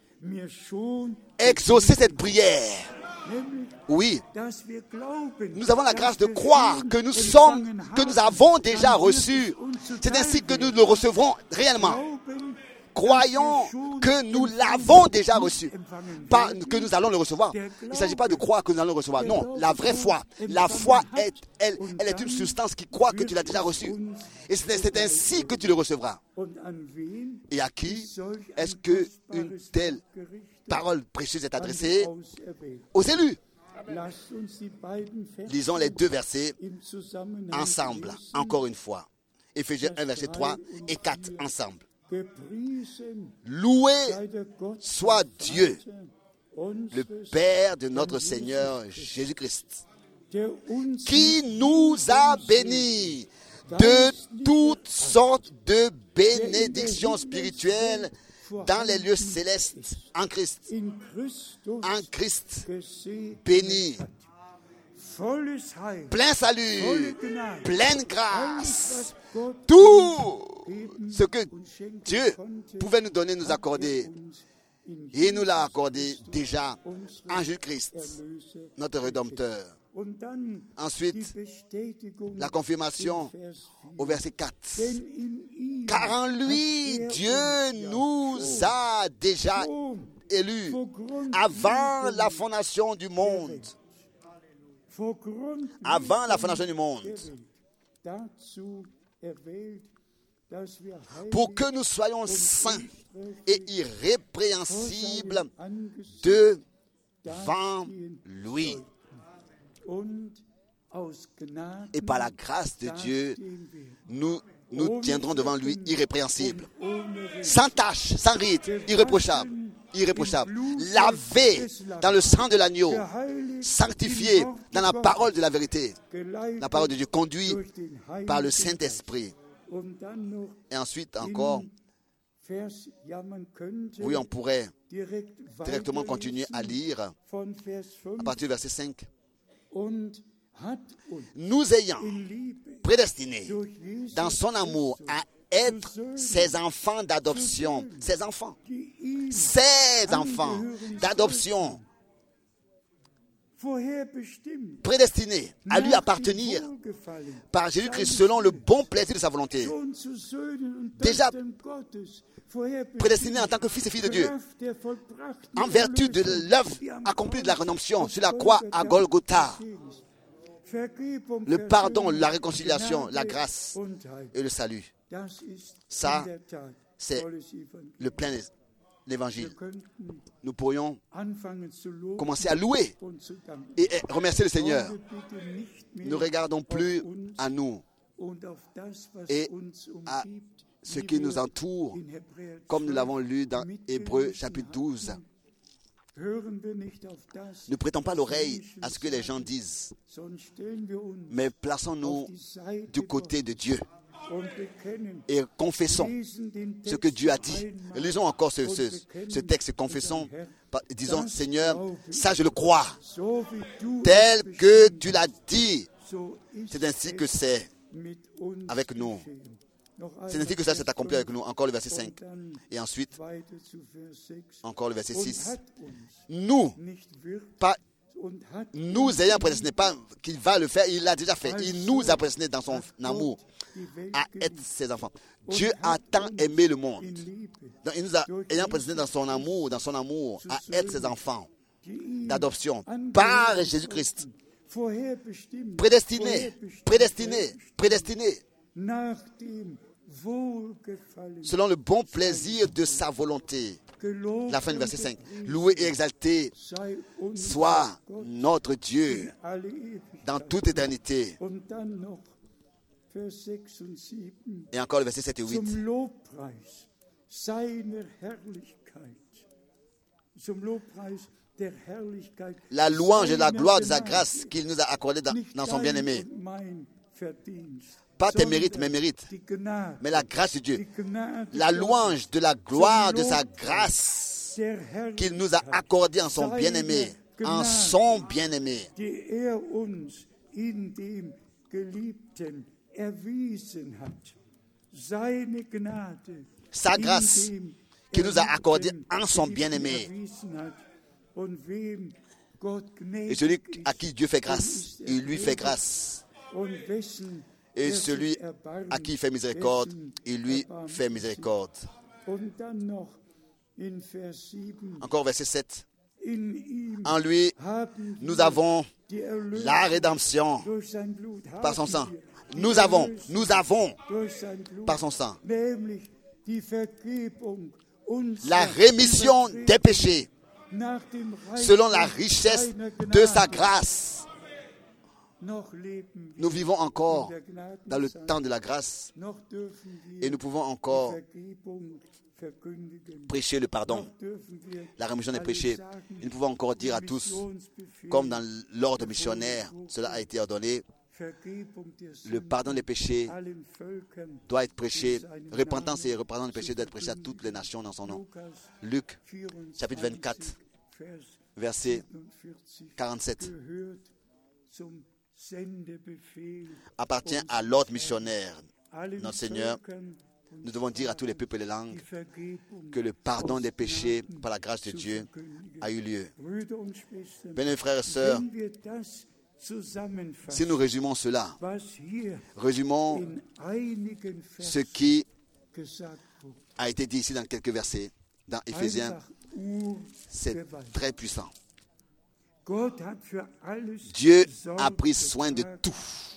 exaucé cette prière. Oui, nous avons la grâce de croire que nous sommes, que nous avons déjà reçu. C'est ainsi que nous le recevrons réellement. Croyons que nous l'avons déjà reçu. Pas que nous allons le recevoir. Il ne s'agit pas de croire que nous allons le recevoir. Non, la vraie foi. La foi, est, elle, elle est une substance qui croit que tu l'as déjà reçu. Et c'est, c'est ainsi que tu le recevras. Et à qui est-ce qu'une telle parole précieuse est adressée? Aux élus. Lisons les deux versets ensemble, encore une fois. Éphésiens un, verset trois et quatre, ensemble. Loué soit Dieu, le Père de notre Seigneur Jésus-Christ, qui nous a bénis de toutes sortes de bénédictions spirituelles dans les lieux célestes en Christ. En Christ, béni, plein salut, pleine grâce, tout ce que Dieu pouvait nous donner, nous accorder. Il nous l'a accordé déjà en Jésus-Christ, notre Rédempteur. Ensuite, la confirmation au verset quatre. Car en lui, Dieu nous a déjà élus avant la fondation du monde. Avant la fondation du monde. Pour que nous soyons saints et irrépréhensibles devant lui. Et par la grâce de Dieu, nous nous tiendrons devant lui irrépréhensibles, sans tache, sans ride, irréprochables, irréprochables, lavés dans le sang de l'agneau, sanctifiés dans la parole de la vérité, la parole de Dieu, conduits par le Saint-Esprit. Et ensuite encore, oui, on pourrait directement continuer à lire à partir du verset cinq. Nous ayant prédestinés dans son amour à être ses enfants d'adoption, ses enfants, ses enfants d'adoption prédestinés à lui appartenir par Jésus-Christ selon le bon plaisir de sa volonté. Déjà prédestinés en tant que fils et filles de Dieu, en vertu de l'œuvre accomplie de la rédemption sur la croix à Golgotha. Le pardon, la réconciliation, la grâce et le salut. Ça, c'est le plein l'évangile. Nous pourrions commencer à louer et remercier le Seigneur. Ne regardons plus à nous et à ce qui nous entoure, comme nous l'avons lu dans Hébreux chapitre douze. Ne prêtons pas l'oreille à ce que les gens disent, mais plaçons-nous du côté de Dieu et confessons ce que Dieu a dit. Lisons encore ce, ce, ce texte, confessons, disons, Seigneur, ça je le crois, tel que tu l'as dit. C'est ainsi que c'est avec nous. C'est ainsi que ça s'est accompli avec nous. Encore le verset cinq. Et ensuite, encore le verset six. Nous, pas nous ayant prédestiné, pas qu'il va le faire, il l'a déjà fait. Il nous a prédestiné dans son amour à être ses enfants. Dieu a tant aimé le monde. Donc, il nous a ayant prédestiné dans son amour, dans son amour, à être ses enfants d'adoption par Jésus-Christ. Prédestiné, prédestiné, prédestiné. Selon le bon plaisir de sa volonté. La fin du verset cinq. Loué et exalté soit notre Dieu dans toute éternité. Et encore le verset sept et huit. La louange et la gloire de sa grâce qu'il nous a accordée dans, dans son bien-aimé. Pas tes mérites, mes mérites, mais la grâce de Dieu. La louange de la gloire de sa grâce qu'il nous a accordée en son bien-aimé. En son bien-aimé. Sa grâce qu'il nous a accordée en son bien-aimé. Et celui à qui Dieu fait grâce, il lui fait grâce. Et celui à qui il fait miséricorde, il lui fait miséricorde. Encore verset sept. En lui, nous avons la rédemption par son sang. Nous avons, nous avons par son sang la rémission des péchés selon la richesse de sa grâce. Nous vivons encore dans le temps de la grâce et nous pouvons encore prêcher le pardon, la rémission des péchés. Et nous pouvons encore dire à tous, comme dans l'ordre missionnaire, cela a été ordonné, le pardon des péchés doit être prêché, repentance et pardon des péchés doit être prêché à toutes les nations dans son nom. Luc, chapitre vingt-quatre, verset quarante-sept. Appartient à l'ordre missionnaire. Notre Seigneur, nous devons dire à tous les peuples et les langues que le pardon des péchés par la grâce de Dieu a eu lieu. Bien, frères et sœurs, si nous résumons cela, résumons ce qui a été dit ici dans quelques versets, dans Éphésiens, c'est très puissant. Dieu a pris soin de tout.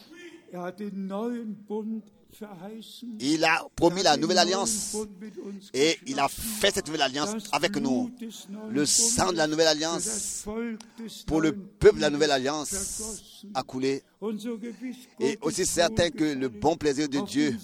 Il a promis la nouvelle alliance et il a fait cette nouvelle alliance avec nous. Le sang de la nouvelle alliance pour le peuple de la nouvelle alliance a coulé. Et aussi certain que le bon plaisir de Dieu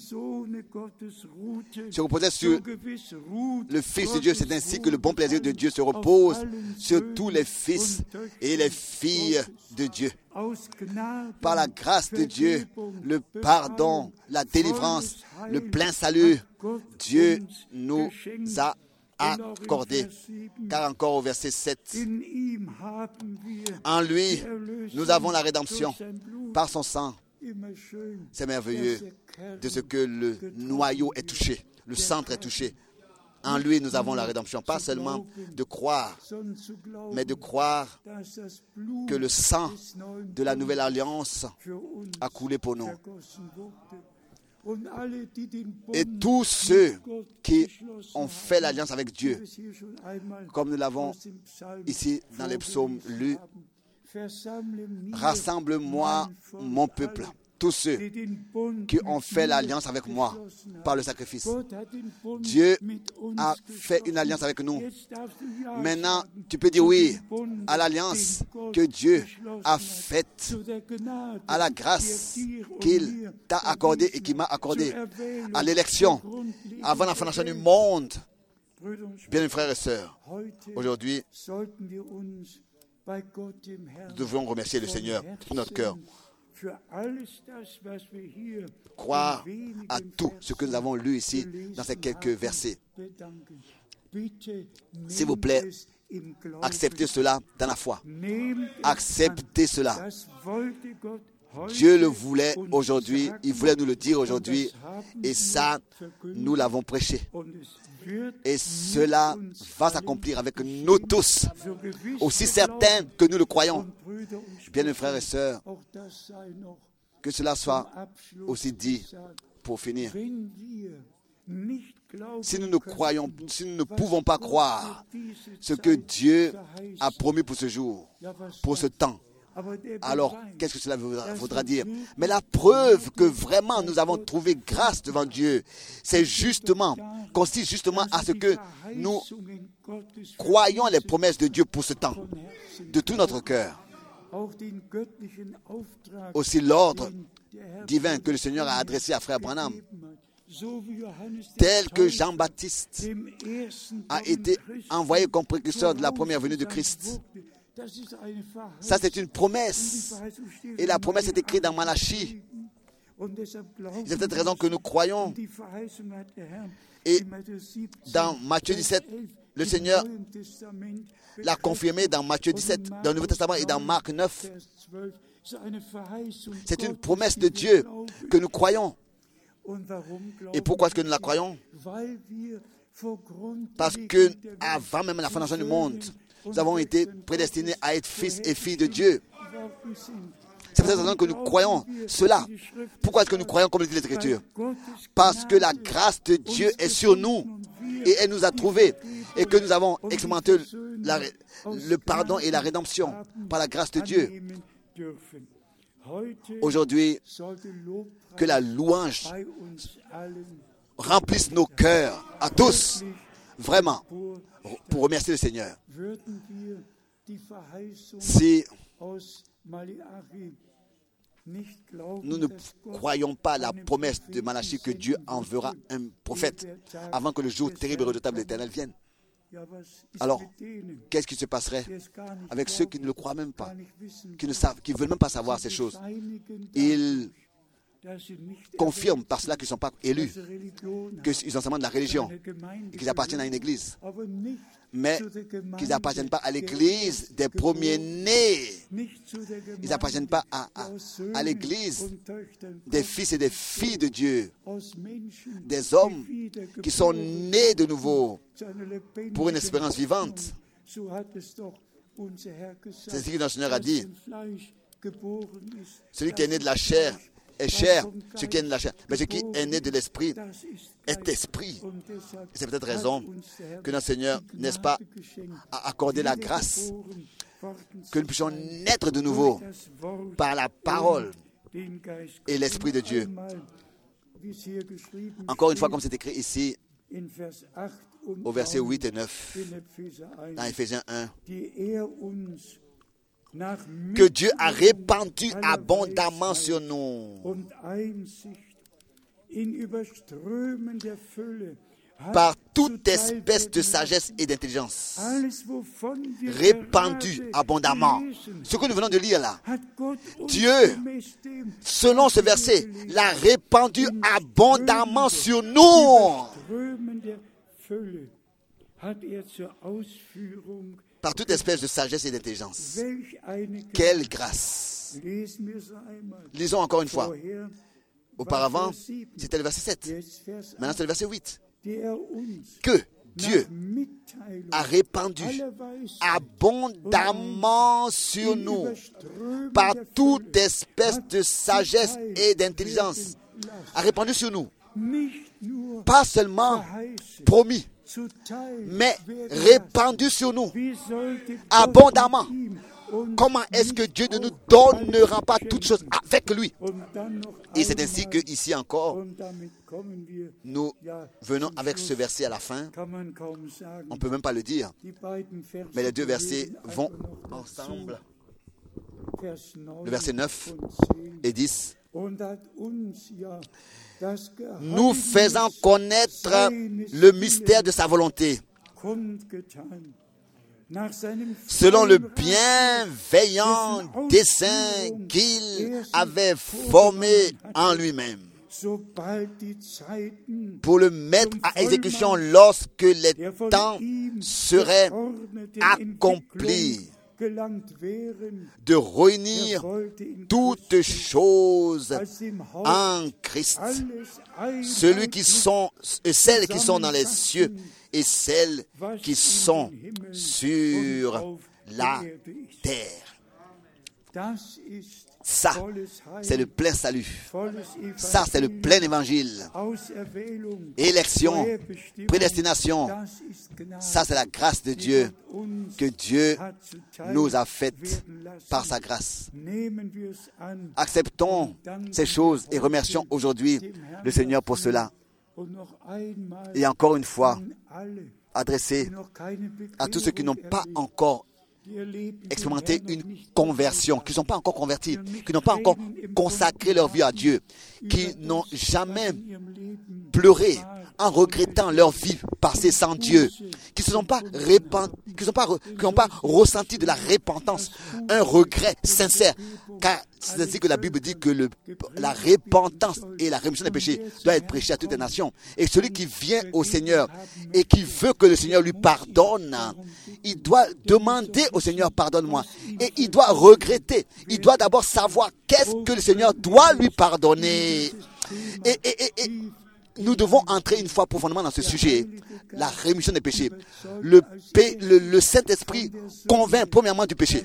se reposait sur le Fils de Dieu, c'est ainsi que le bon plaisir de Dieu se repose sur tous les fils et les filles de Dieu. Par la grâce de Dieu, le pardon, la délivrance, le plein salut, Dieu nous a accordé. Car encore au verset sept, en lui, nous avons la rédemption par son sang. C'est merveilleux de ce que le noyau est touché, le centre est touché. En lui, nous avons la rédemption. Pas seulement de croire, mais de croire que le sang de la nouvelle alliance a coulé pour nous. Et tous ceux qui ont fait l'alliance avec Dieu, comme nous l'avons ici dans les psaumes lus, rassemble-moi, mon peuple, tous ceux qui ont fait l'alliance avec moi par le sacrifice. Dieu a fait une alliance avec nous. Maintenant, tu peux dire oui à l'alliance que Dieu a faite, à la grâce qu'il t'a accordée et qu'il m'a accordée, à l'élection, avant la fondation du monde. Bien, mes frères et sœurs, aujourd'hui, nous devons remercier le Seigneur de notre cœur. Croire à tout ce que nous avons lu ici dans ces quelques versets. S'il vous plaît, acceptez cela dans la foi. Acceptez cela. Dieu le voulait aujourd'hui, il voulait nous le dire aujourd'hui, et ça, nous l'avons prêché. Et cela va s'accomplir avec nous tous, aussi certains que nous le croyons. Bien, mes frères et sœurs, que cela soit aussi dit pour finir. Si nous ne croyons, si nous ne pouvons pas croire ce que Dieu a promis pour ce jour, pour ce temps, alors qu'est-ce que cela voudra dire? Mais la preuve que vraiment nous avons trouvé grâce devant Dieu, c'est justement, consiste justement à ce que nous croyons les promesses de Dieu pour ce temps, de tout notre cœur. Aussi l'ordre divin que le Seigneur a adressé à Frère Branham, tel que Jean-Baptiste a été envoyé comme précurseur de la première venue de Christ. Ça, c'est une promesse. Et la promesse est écrite dans Malachie. C'est cette raison que nous croyons. Et dans Matthieu dix-sept, le Seigneur l'a confirmé dans Matthieu dix-sept, dans le Nouveau Testament et dans Marc neuf. C'est une promesse de Dieu que nous croyons. Et pourquoi est-ce que nous la croyons? Parce que avant même la fondation du monde, nous avons été prédestinés à être fils et filles de Dieu. C'est pour cette raison que nous croyons cela. Pourquoi est-ce que nous croyons comme le dit l'Écriture? Parce que la grâce de Dieu est sur nous et elle nous a trouvés et que nous avons expérimenté la, le pardon et la rédemption par la grâce de Dieu. Aujourd'hui, que la louange remplisse nos cœurs à tous, vraiment, pour remercier le Seigneur. Si nous ne croyons pas la promesse de Malachie que Dieu enverra un prophète avant que le jour terrible et redoutable de l'Éternel vienne, alors qu'est-ce qui se passerait avec ceux qui ne le croient même pas, qui ne savent, qui ne veulent même pas savoir ces choses? Ils confirment par cela qu'ils ne sont pas élus, qu'ils ont seulement de la religion et qu'ils appartiennent à une église, mais qu'ils n'appartiennent pas à l'église des premiers-nés. Ils n'appartiennent pas à, à, à l'église des fils et des filles de Dieu, des hommes qui sont nés de nouveau pour une espérance vivante. C'est ce que notre Seigneur a dit. Celui qui est né de la chair est chair, ce qui est né de la chair. Mais ce qui est né de l'esprit est esprit. C'est peut-être raison que notre Seigneur, n'est-ce pas, a accordé la grâce, que nous puissions naître de nouveau par la parole et l'Esprit de Dieu. Encore une fois, comme c'est écrit ici, au verset huit et neuf, dans Éphésiens un, que Dieu a répandu abondamment sur nous par toute espèce de sagesse et d'intelligence, répandu abondamment. Ce que nous venons de lire là, Dieu, selon ce verset, l'a répandu abondamment sur nous. Par toute espèce de sagesse et d'intelligence. Quelle grâce! Lisons encore une fois. Auparavant, c'était le verset sept. Maintenant, c'est le verset huit. Que Dieu a répandu abondamment sur nous par toute espèce de sagesse et d'intelligence, a répandu sur nous, pas seulement promis, mais répandu sur nous abondamment. Comment est-ce que Dieu ne nous donnera pas toutes choses avec lui? Et c'est ainsi que ici encore, nous venons avec ce verset à la fin. On ne peut même pas le dire, mais les deux versets vont ensemble. Le verset neuf et dix. Nous faisant connaître le mystère de sa volonté, selon le bienveillant dessein qu'il avait formé en lui-même, pour le mettre à exécution lorsque les temps seraient accomplis, de réunir toutes choses en Christ, celui qui sont, celles qui sont dans les cieux et celles qui sont sur la terre. Ça, c'est le plein salut. Ça, c'est le plein évangile. Élection, prédestination. Ça, c'est la grâce de Dieu que Dieu nous a faite par sa grâce. Acceptons ces choses et remercions aujourd'hui le Seigneur pour cela. Et encore une fois, adressé à tous ceux qui n'ont pas encore expérimenter une conversion, qui ne sont pas encore convertis, qui n'ont pas encore consacré leur vie à Dieu, qui n'ont jamais pleuré en regrettant leur vie passée sans Dieu, qui ne sont pas répand... qui n'ont pas, qui n'ont pas ressenti de la repentance, un regret sincère, car c'est ainsi que la Bible dit que le, la repentance et la rémission des péchés doivent être prêchées à toutes les nations. Et celui qui vient au Seigneur et qui veut que le Seigneur lui pardonne, il doit demander au Seigneur, pardonne-moi. Et il doit regretter. Il doit d'abord savoir qu'est-ce que le Seigneur doit lui pardonner. Et, et, et, et nous devons entrer une fois profondément dans ce sujet, la rémission des péchés. Le, le, le Saint-Esprit convainc premièrement du péché.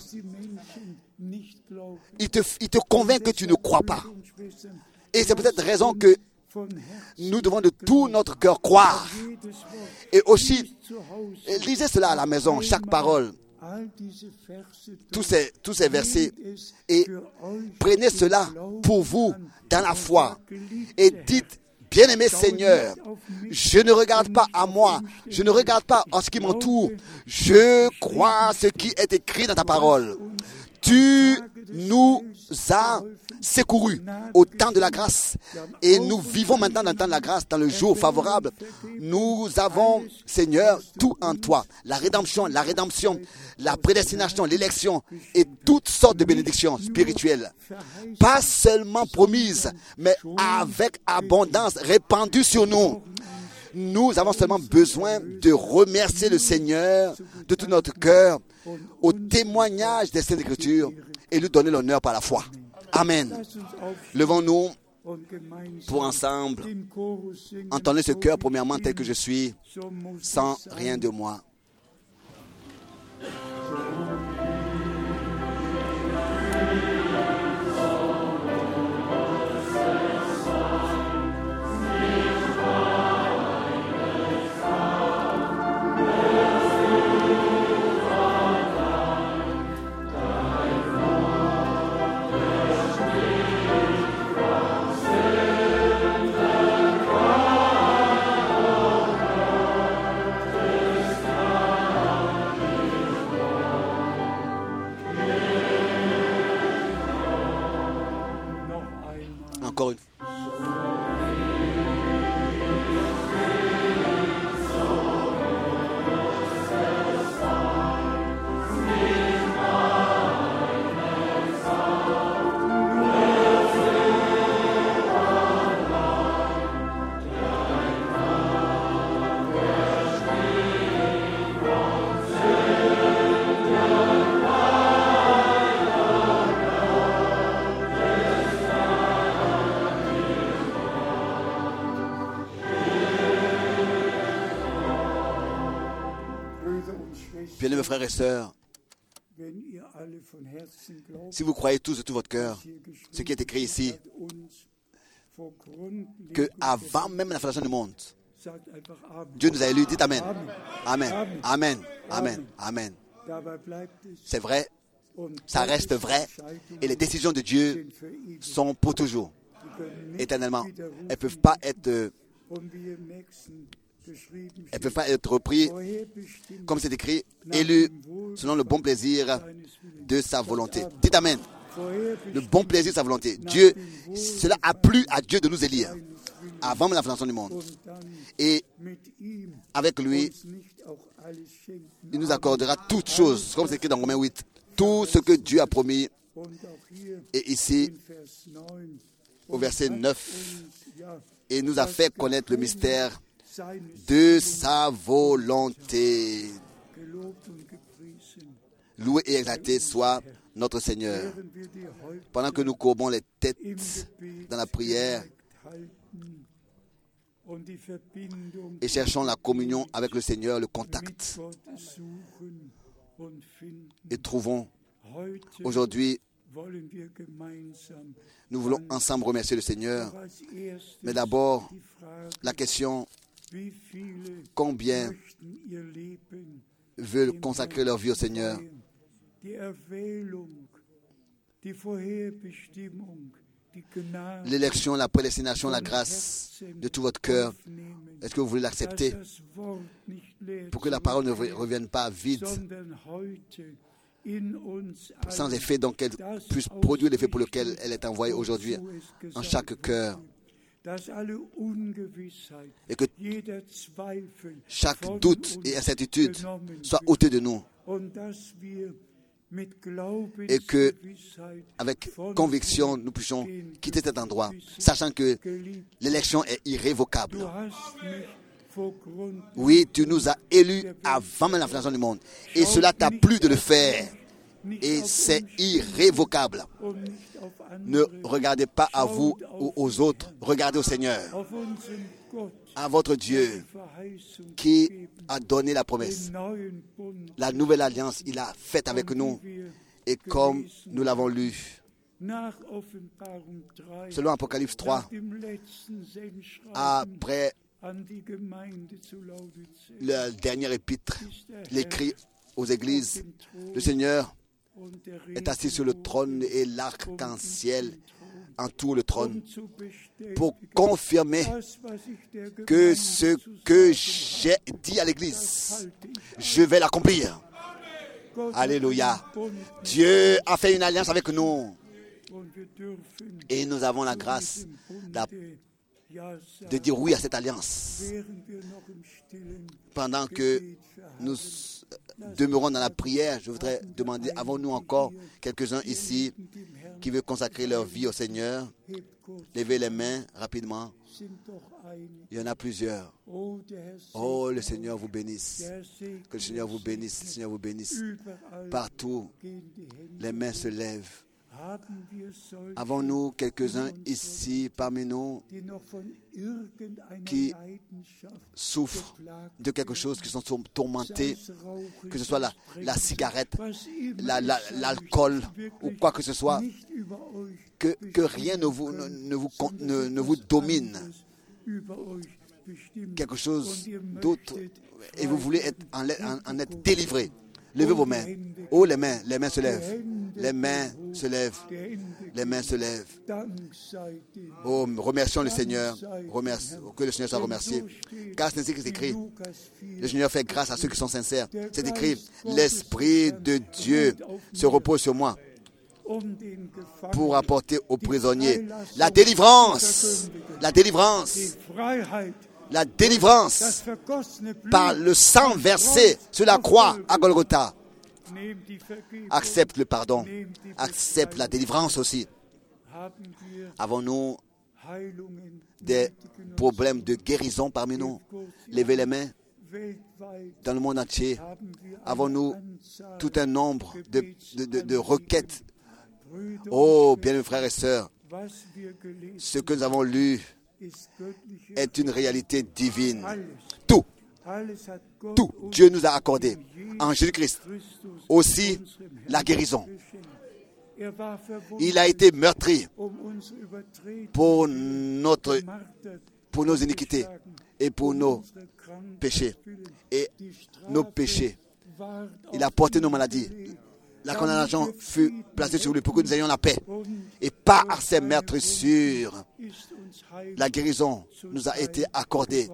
Il te, il te convainc que tu ne crois pas. Et c'est peut-être raison que nous devons de tout notre cœur croire. Et aussi, lisez cela à la maison, chaque parole, tous ces, tous ces versets, et prenez cela pour vous dans la foi. Et dites, bien-aimé Seigneur, je ne regarde pas à moi, je ne regarde pas à ce qui m'entoure, je crois ce qui est écrit dans ta parole. Tu nous as secourus au temps de la grâce et nous vivons maintenant dans le temps de la grâce, dans le jour favorable. Nous avons, Seigneur, tout en toi. La rédemption, la rédemption, la prédestination, l'élection et toutes sortes de bénédictions spirituelles. Pas seulement promises, mais avec abondance répandue sur nous. Nous avons seulement besoin de remercier le Seigneur de tout notre cœur au témoignage des Saintes Écritures et lui donner l'honneur par la foi. Amen. Levons-nous pour ensemble entendre ce cœur premièrement tel que je suis, sans rien de moi. Encore une fois. Bien-aimés frères et sœurs, si vous croyez tous de tout votre cœur, ce qui est écrit ici, que avant même la fondation du monde, Dieu nous a élus. Dites Amen. Amen. Amen. Amen. Amen. C'est vrai, ça reste vrai, et les décisions de Dieu sont pour toujours, éternellement. Elles ne peuvent pas être, elles peuvent pas être reprises, comme c'est écrit, élus selon le bon plaisir de sa volonté. Dites Amen. Le bon plaisir de sa volonté. Dieu, cela a plu à Dieu de nous élire avant la fondation du monde. Et avec lui, il nous accordera toutes choses, comme c'est écrit dans Romains huit. Tout ce que Dieu a promis. Et ici, au verset neuf, et nous a fait connaître le mystère de sa volonté. Loué et exalté soit notre Seigneur. Pendant que nous courbons les têtes dans la prière et cherchons la communion avec le Seigneur, le contact, et trouvons aujourd'hui, nous voulons ensemble remercier le Seigneur. Mais d'abord, la question, combien veulent consacrer leur vie au Seigneur? L'élection, la prédestination, la grâce de tout votre cœur, est-ce que vous voulez l'accepter pour que la parole ne revienne pas vide, sans effet, donc qu'elle puisse produire l'effet pour lequel elle est envoyée aujourd'hui en chaque cœur, et que chaque doute et incertitude soit ôté de nous, et que, avec conviction, nous puissions quitter cet endroit, sachant que l'élection est irrévocable. Oui, tu nous as élus avant même la fondation du monde, et cela t'a plu de le faire, et c'est irrévocable. Ne regardez pas à vous ou aux autres, regardez au Seigneur, à votre Dieu qui a donné la promesse. La nouvelle alliance, il a faite avec nous. Et comme nous l'avons lu, selon Apocalypse trois, après le dernier épître, l'écrit aux églises, le Seigneur est assis sur le trône et l'arc-en-ciel entoure le trône pour confirmer que ce que j'ai dit à l'église, je vais l'accomplir. Alléluia. Dieu a fait une alliance avec nous et nous avons la grâce de dire oui à cette alliance. Pendant que nous demeurons dans la prière, je voudrais demander, avons-nous encore quelques-uns ici qui veulent consacrer leur vie au Seigneur? Levez les mains rapidement. Il y en a plusieurs. Oh, le Seigneur vous bénisse. Que le Seigneur vous bénisse. Le Seigneur vous bénisse. Partout, les mains se lèvent. Avons-nous quelques-uns ici parmi nous qui souffrent de quelque chose, qui sont tourmentés, que ce soit la, la cigarette, la, la, l'alcool ou quoi que ce soit, que, que rien ne vous, ne, ne, vous, ne, ne vous domine, quelque chose d'autre, et vous voulez être, en, en, en être délivré. Levez vos mains. Oh, les mains, les mains se lèvent. Les mains se lèvent. Les mains se lèvent. Oh, remercions le Seigneur. Remercie, que le Seigneur soit remercié. Car c'est ainsi que c'est écrit. Le Seigneur fait grâce à ceux qui sont sincères. C'est écrit, l'Esprit de Dieu se repose sur moi pour apporter aux prisonniers la délivrance. La délivrance. La délivrance par le sang versé sur la croix à Golgotha. Accepte le pardon. Accepte la délivrance aussi. Avons-nous des problèmes de guérison parmi nous? Levez les mains. Dans le monde entier, avons-nous tout un nombre de, de, de, de requêtes? Oh, bien mes frères et sœurs, ce que nous avons lu est une réalité divine. Tout, tout, Dieu nous a accordé en Jésus-Christ aussi la guérison. Il a été meurtri pour, notre, pour nos iniquités et pour nos péchés. Et nos péchés. Il a porté nos maladies. La condamnation fut placée sur lui pour que nous ayons la paix. Et par ses meurtrissures, la guérison nous a été accordée.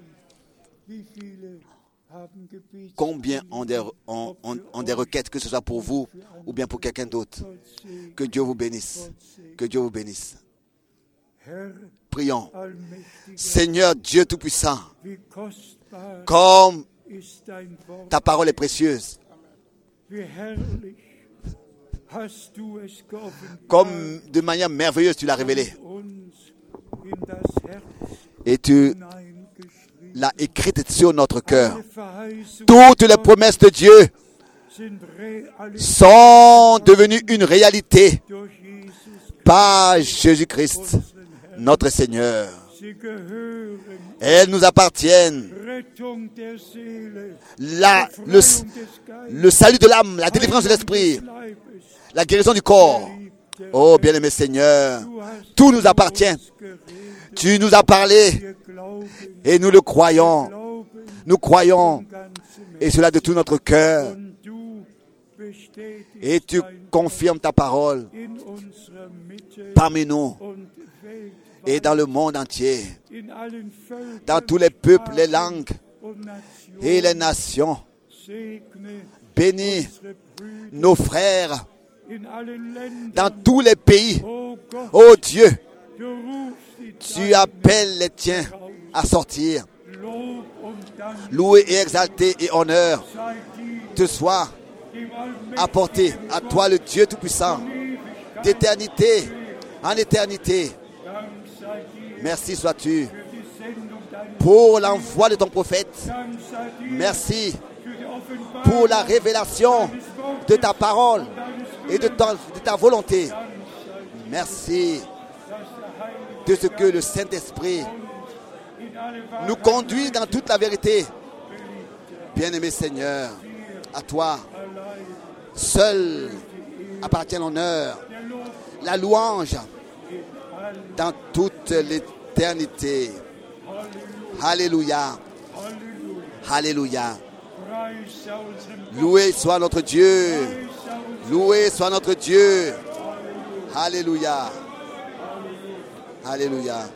Combien ont des, ont, ont, ont des requêtes, que ce soit pour vous ou bien pour quelqu'un d'autre. Que Dieu vous bénisse. Que Dieu vous bénisse. Prions. Seigneur Dieu Tout-Puissant, comme ta parole est précieuse, comme de manière merveilleuse tu l'as révélée, et tu l'as écrite sur notre cœur. Toutes les promesses de Dieu sont devenues une réalité par Jésus-Christ, notre Seigneur. Elles nous appartiennent. La, le, le salut de l'âme, la délivrance de l'esprit, la guérison du corps. Oh, bien-aimé Seigneur, tout nous appartient. Tu nous as parlé et nous le croyons. Nous croyons, et cela de tout notre cœur. Et tu confirmes ta parole parmi nous et dans le monde entier, dans tous les peuples, les langues et les nations. Bénis nos frères dans tous les pays. Oh Dieu, tu appelles les tiens à sortir. Loué et exalté et honneur te soit apporté à toi, le Dieu Tout-Puissant, d'éternité en éternité. Merci sois-tu pour l'envoi de ton prophète. Merci pour la révélation de ta parole et de ta, de ta volonté. Merci de ce que le Saint-Esprit nous conduit dans toute la vérité. Bien-aimé Seigneur, à toi seul appartient l'honneur, la louange dans toute l'éternité. Alléluia. Alléluia. Loué soit notre Dieu. Loué soit notre Dieu. Alléluia. Alléluia.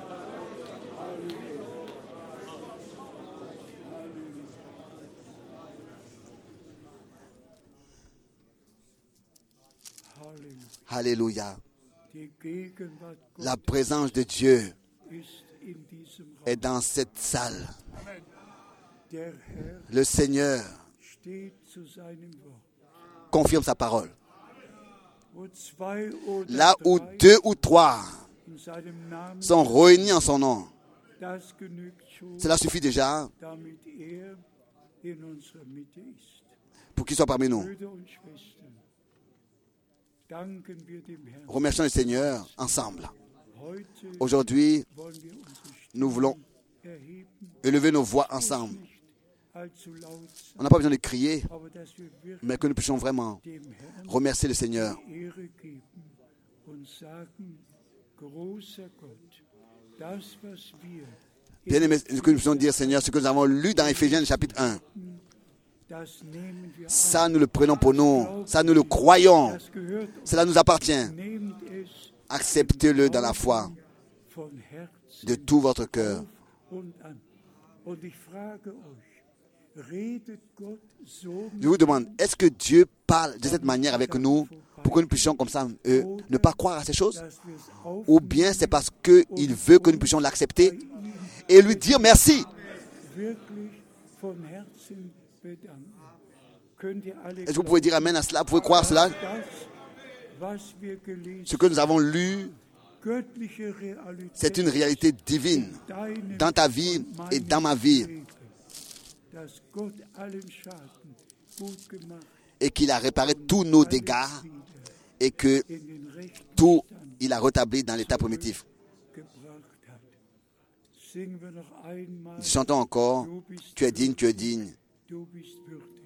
Alléluia. La présence de Dieu est dans cette salle. Le Seigneur confirme sa parole. Là où deux ou trois sont réunis en son nom, cela suffit déjà pour qu'il soit parmi nous. Remercions le Seigneur ensemble. Aujourd'hui, nous voulons élever nos voix ensemble. On n'a pas besoin de crier, mais que nous puissions vraiment remercier le Seigneur. Bien aimé, que nous puissions dire, Seigneur, ce que nous avons lu dans Éphésiens chapitre un. Ça, nous le prenons pour nous. Ça, nous le croyons. Cela nous appartient. Acceptez-le dans la foi de tout votre cœur. Je vous demande, est-ce que Dieu parle de cette manière avec nous pour que nous puissions comme ça euh, ne pas croire à ces choses? Ou bien c'est parce qu'il veut que nous puissions l'accepter et lui dire merci? Est-ce que vous pouvez dire amen à cela? Vous pouvez croire cela? Ce que nous avons lu, c'est une réalité divine dans ta vie et dans ma vie. Et qu'il a réparé tous nos dégâts et que tout, il a rétabli dans l'état primitif. Chantons encore, tu es digne, tu es digne, Du bist würdig.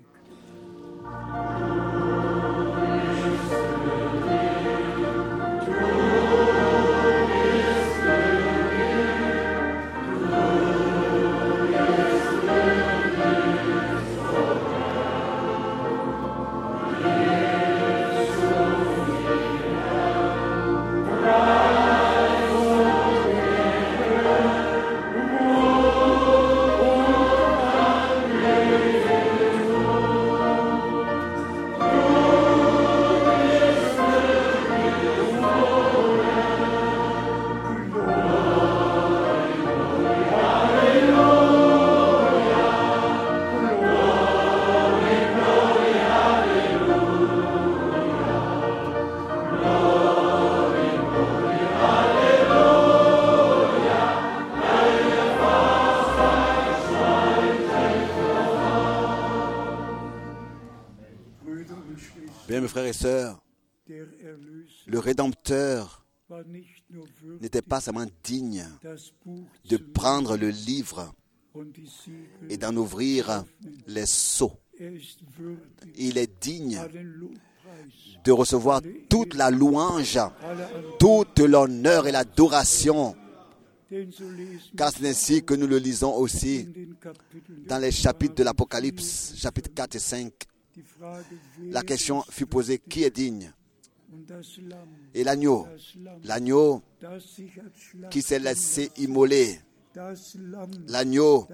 Bien, mes frères et sœurs, le Rédempteur n'était pas seulement digne de prendre le livre et d'en ouvrir les sceaux. Il est digne de recevoir toute la louange, toute l'honneur et l'adoration. Car c'est ainsi que nous le lisons aussi dans les chapitres de l'Apocalypse, chapitres quatre et cinq. La question fut posée, qui est digne? Et l'agneau, l'agneau qui s'est laissé immoler, l'agneau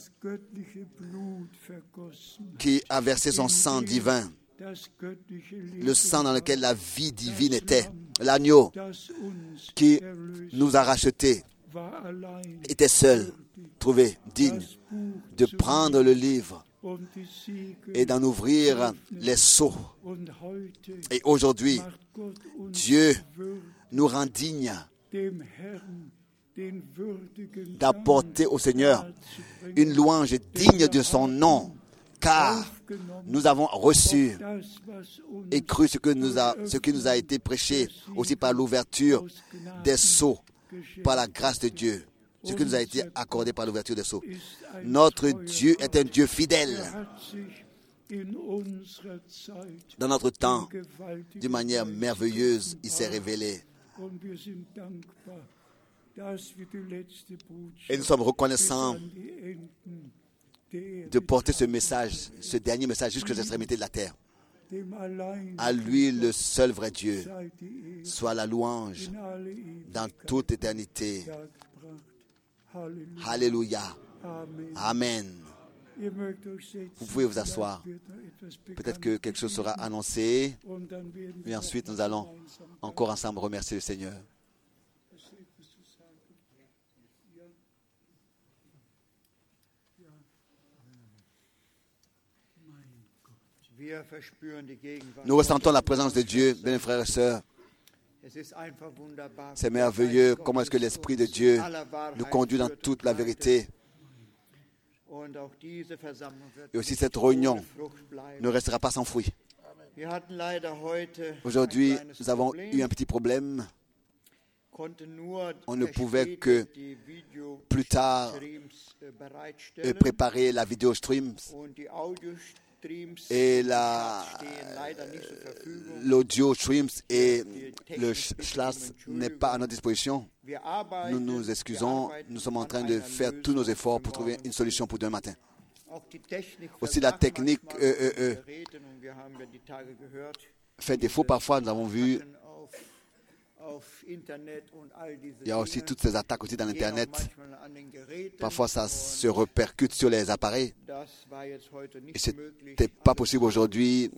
qui a versé son sang divin, le sang dans lequel la vie divine était, l'agneau qui nous a rachetés, était seul, trouvé digne de prendre le livre et d'en ouvrir les sceaux. Et aujourd'hui, Dieu nous rend dignes d'apporter au Seigneur une louange digne de son nom, car nous avons reçu et cru ce, que nous a, ce qui nous a été prêché aussi par l'ouverture des sceaux, par la grâce de Dieu. Ce qui nous a été accordé par l'ouverture des sceaux. Notre Dieu est un Dieu fidèle. Dans notre temps, d'une manière merveilleuse, il s'est révélé. Et nous sommes reconnaissants de porter ce message, ce dernier message jusqu'aux extrémités de la terre. À lui, le seul vrai Dieu, soit la louange dans toute éternité. Alléluia. Amen. Vous pouvez vous asseoir. Peut-être que quelque chose sera annoncé. Et ensuite, nous allons encore ensemble remercier le Seigneur. Nous ressentons la présence de Dieu, bien frères et sœurs. C'est merveilleux comment est-ce que l'Esprit de Dieu nous conduit dans toute la vérité. Et aussi cette réunion ne restera pas sans fruit. Aujourd'hui, nous avons eu un petit problème. On ne pouvait que plus tard préparer la vidéo stream. Et la, l'audio streams et le schlas n'est pas à notre disposition. Nous nous excusons. Nous sommes en train de faire tous nos efforts pour trouver une solution pour demain matin. Aussi la technique euh, euh, euh, fait défaut parfois. Nous avons vu. Il y a aussi toutes ces attaques aussi dans l'Internet. Parfois, ça se répercute sur les appareils. Et ce n'était pas possible aujourd'hui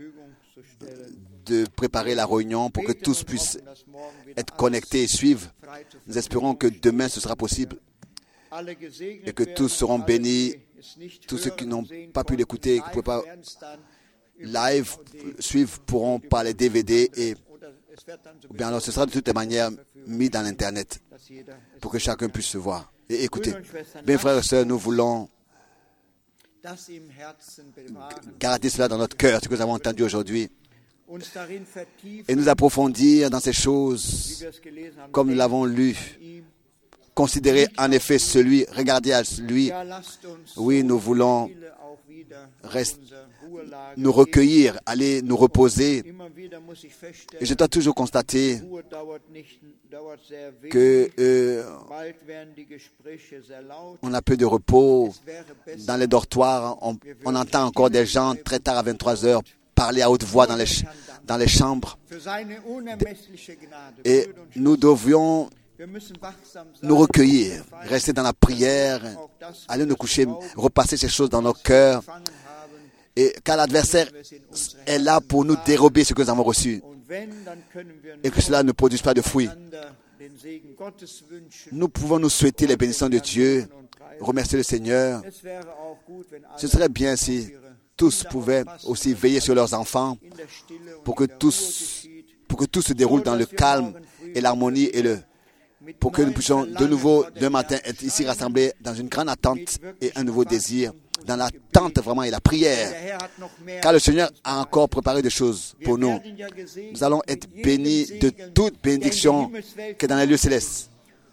de préparer la réunion pour que tous puissent être connectés et suivre. Nous espérons que demain, ce sera possible et que tous seront bénis. Tous ceux qui n'ont pas pu l'écouter, qui ne pouvaient pas live suivre, pourront par les D V D et ou bien alors ce sera de toutes les manières mis dans l'Internet pour que chacun puisse se voir et écouter. Bien frères et sœurs, nous voulons garder cela dans notre cœur, ce que nous avons entendu aujourd'hui, et nous approfondir dans ces choses comme nous l'avons lu. Considérez en effet celui, regardez à lui. Oui, nous voulons rest, nous recueillir, aller nous reposer. Et je dois toujours constater que euh, on a peu de repos dans les dortoirs. On, on entend encore des gens très tard à vingt-trois heures parler à haute voix dans les, dans les chambres. Et nous devions nous recueillir, rester dans la prière, aller nous coucher, repasser ces choses dans nos cœurs. Et car l'adversaire est là pour nous dérober ce que nous avons reçu. Et que cela ne produise pas de fruits. Nous pouvons nous souhaiter les bénédictions de Dieu, remercier le Seigneur. Ce serait bien si tous pouvaient aussi veiller sur leurs enfants pour que tous, pour que tout se déroule dans le calme et l'harmonie et le, pour que nous puissions de nouveau, d'un matin, être ici rassemblés dans une grande attente et un nouveau désir, dans l'attente vraiment et la prière. Car le Seigneur a encore préparé des choses pour nous. Nous allons être bénis de toute bénédiction qui est dans les lieux célestes.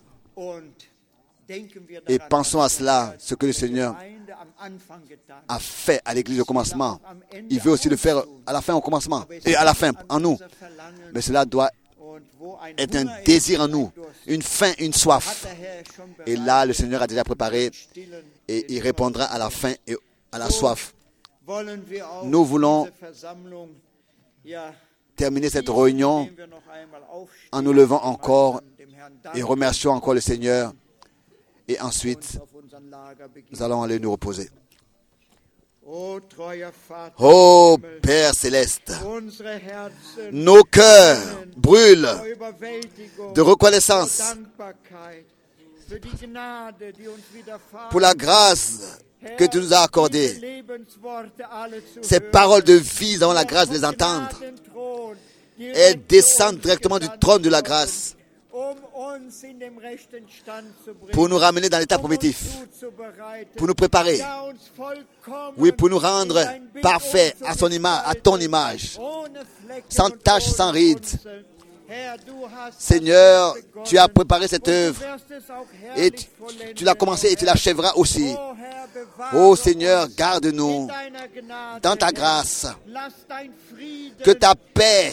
Et pensons à cela, ce que le Seigneur a fait à l'Église au commencement. Il veut aussi le faire à la fin au commencement et à la fin en nous. Mais cela doit être un désir en nous, une faim, une soif. Et là, le Seigneur a déjà préparé et il répondra à la faim et à la soif. Nous voulons terminer cette réunion en nous levant encore et remercions encore le Seigneur. Et ensuite, nous allons aller nous reposer. Ô Père céleste, nos cœurs brûlent de reconnaissance pour la grâce que tu nous as accordée. Ces paroles de vie, nous avons la grâce de les entendre. Elles descendent directement du trône de la grâce pour nous ramener dans l'état primitif, pour nous préparer, oui, pour nous rendre parfaits à son image, à ton image, sans tache, sans ride. Seigneur, tu as préparé cette œuvre et tu, tu l'as commencé et tu l'achèveras aussi. Ô Seigneur, garde-nous dans ta grâce. Que ta paix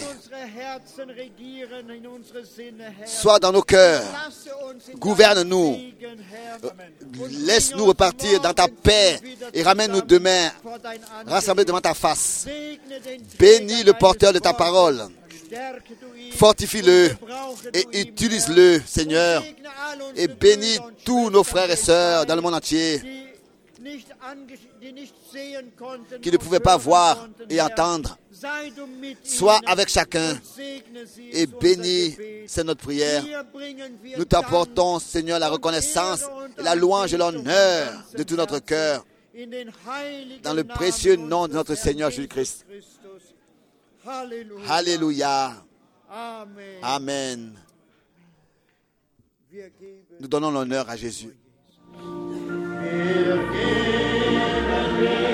soit dans nos cœurs. Gouverne-nous. Laisse-nous repartir dans ta paix et ramène-nous demain rassemblés devant ta face. Bénis le porteur de ta parole. Fortifie-le et utilise-le, Seigneur. Et bénis tous nos frères et sœurs dans le monde entier qui ne pouvaient pas voir et entendre. Sois avec chacun et bénis, c'est notre prière. Nous t'apportons, Seigneur, la reconnaissance, la louange et l'honneur de tout notre cœur dans le précieux nom de notre Seigneur Jésus-Christ. Alléluia. Amen. Nous donnons l'honneur à Jésus.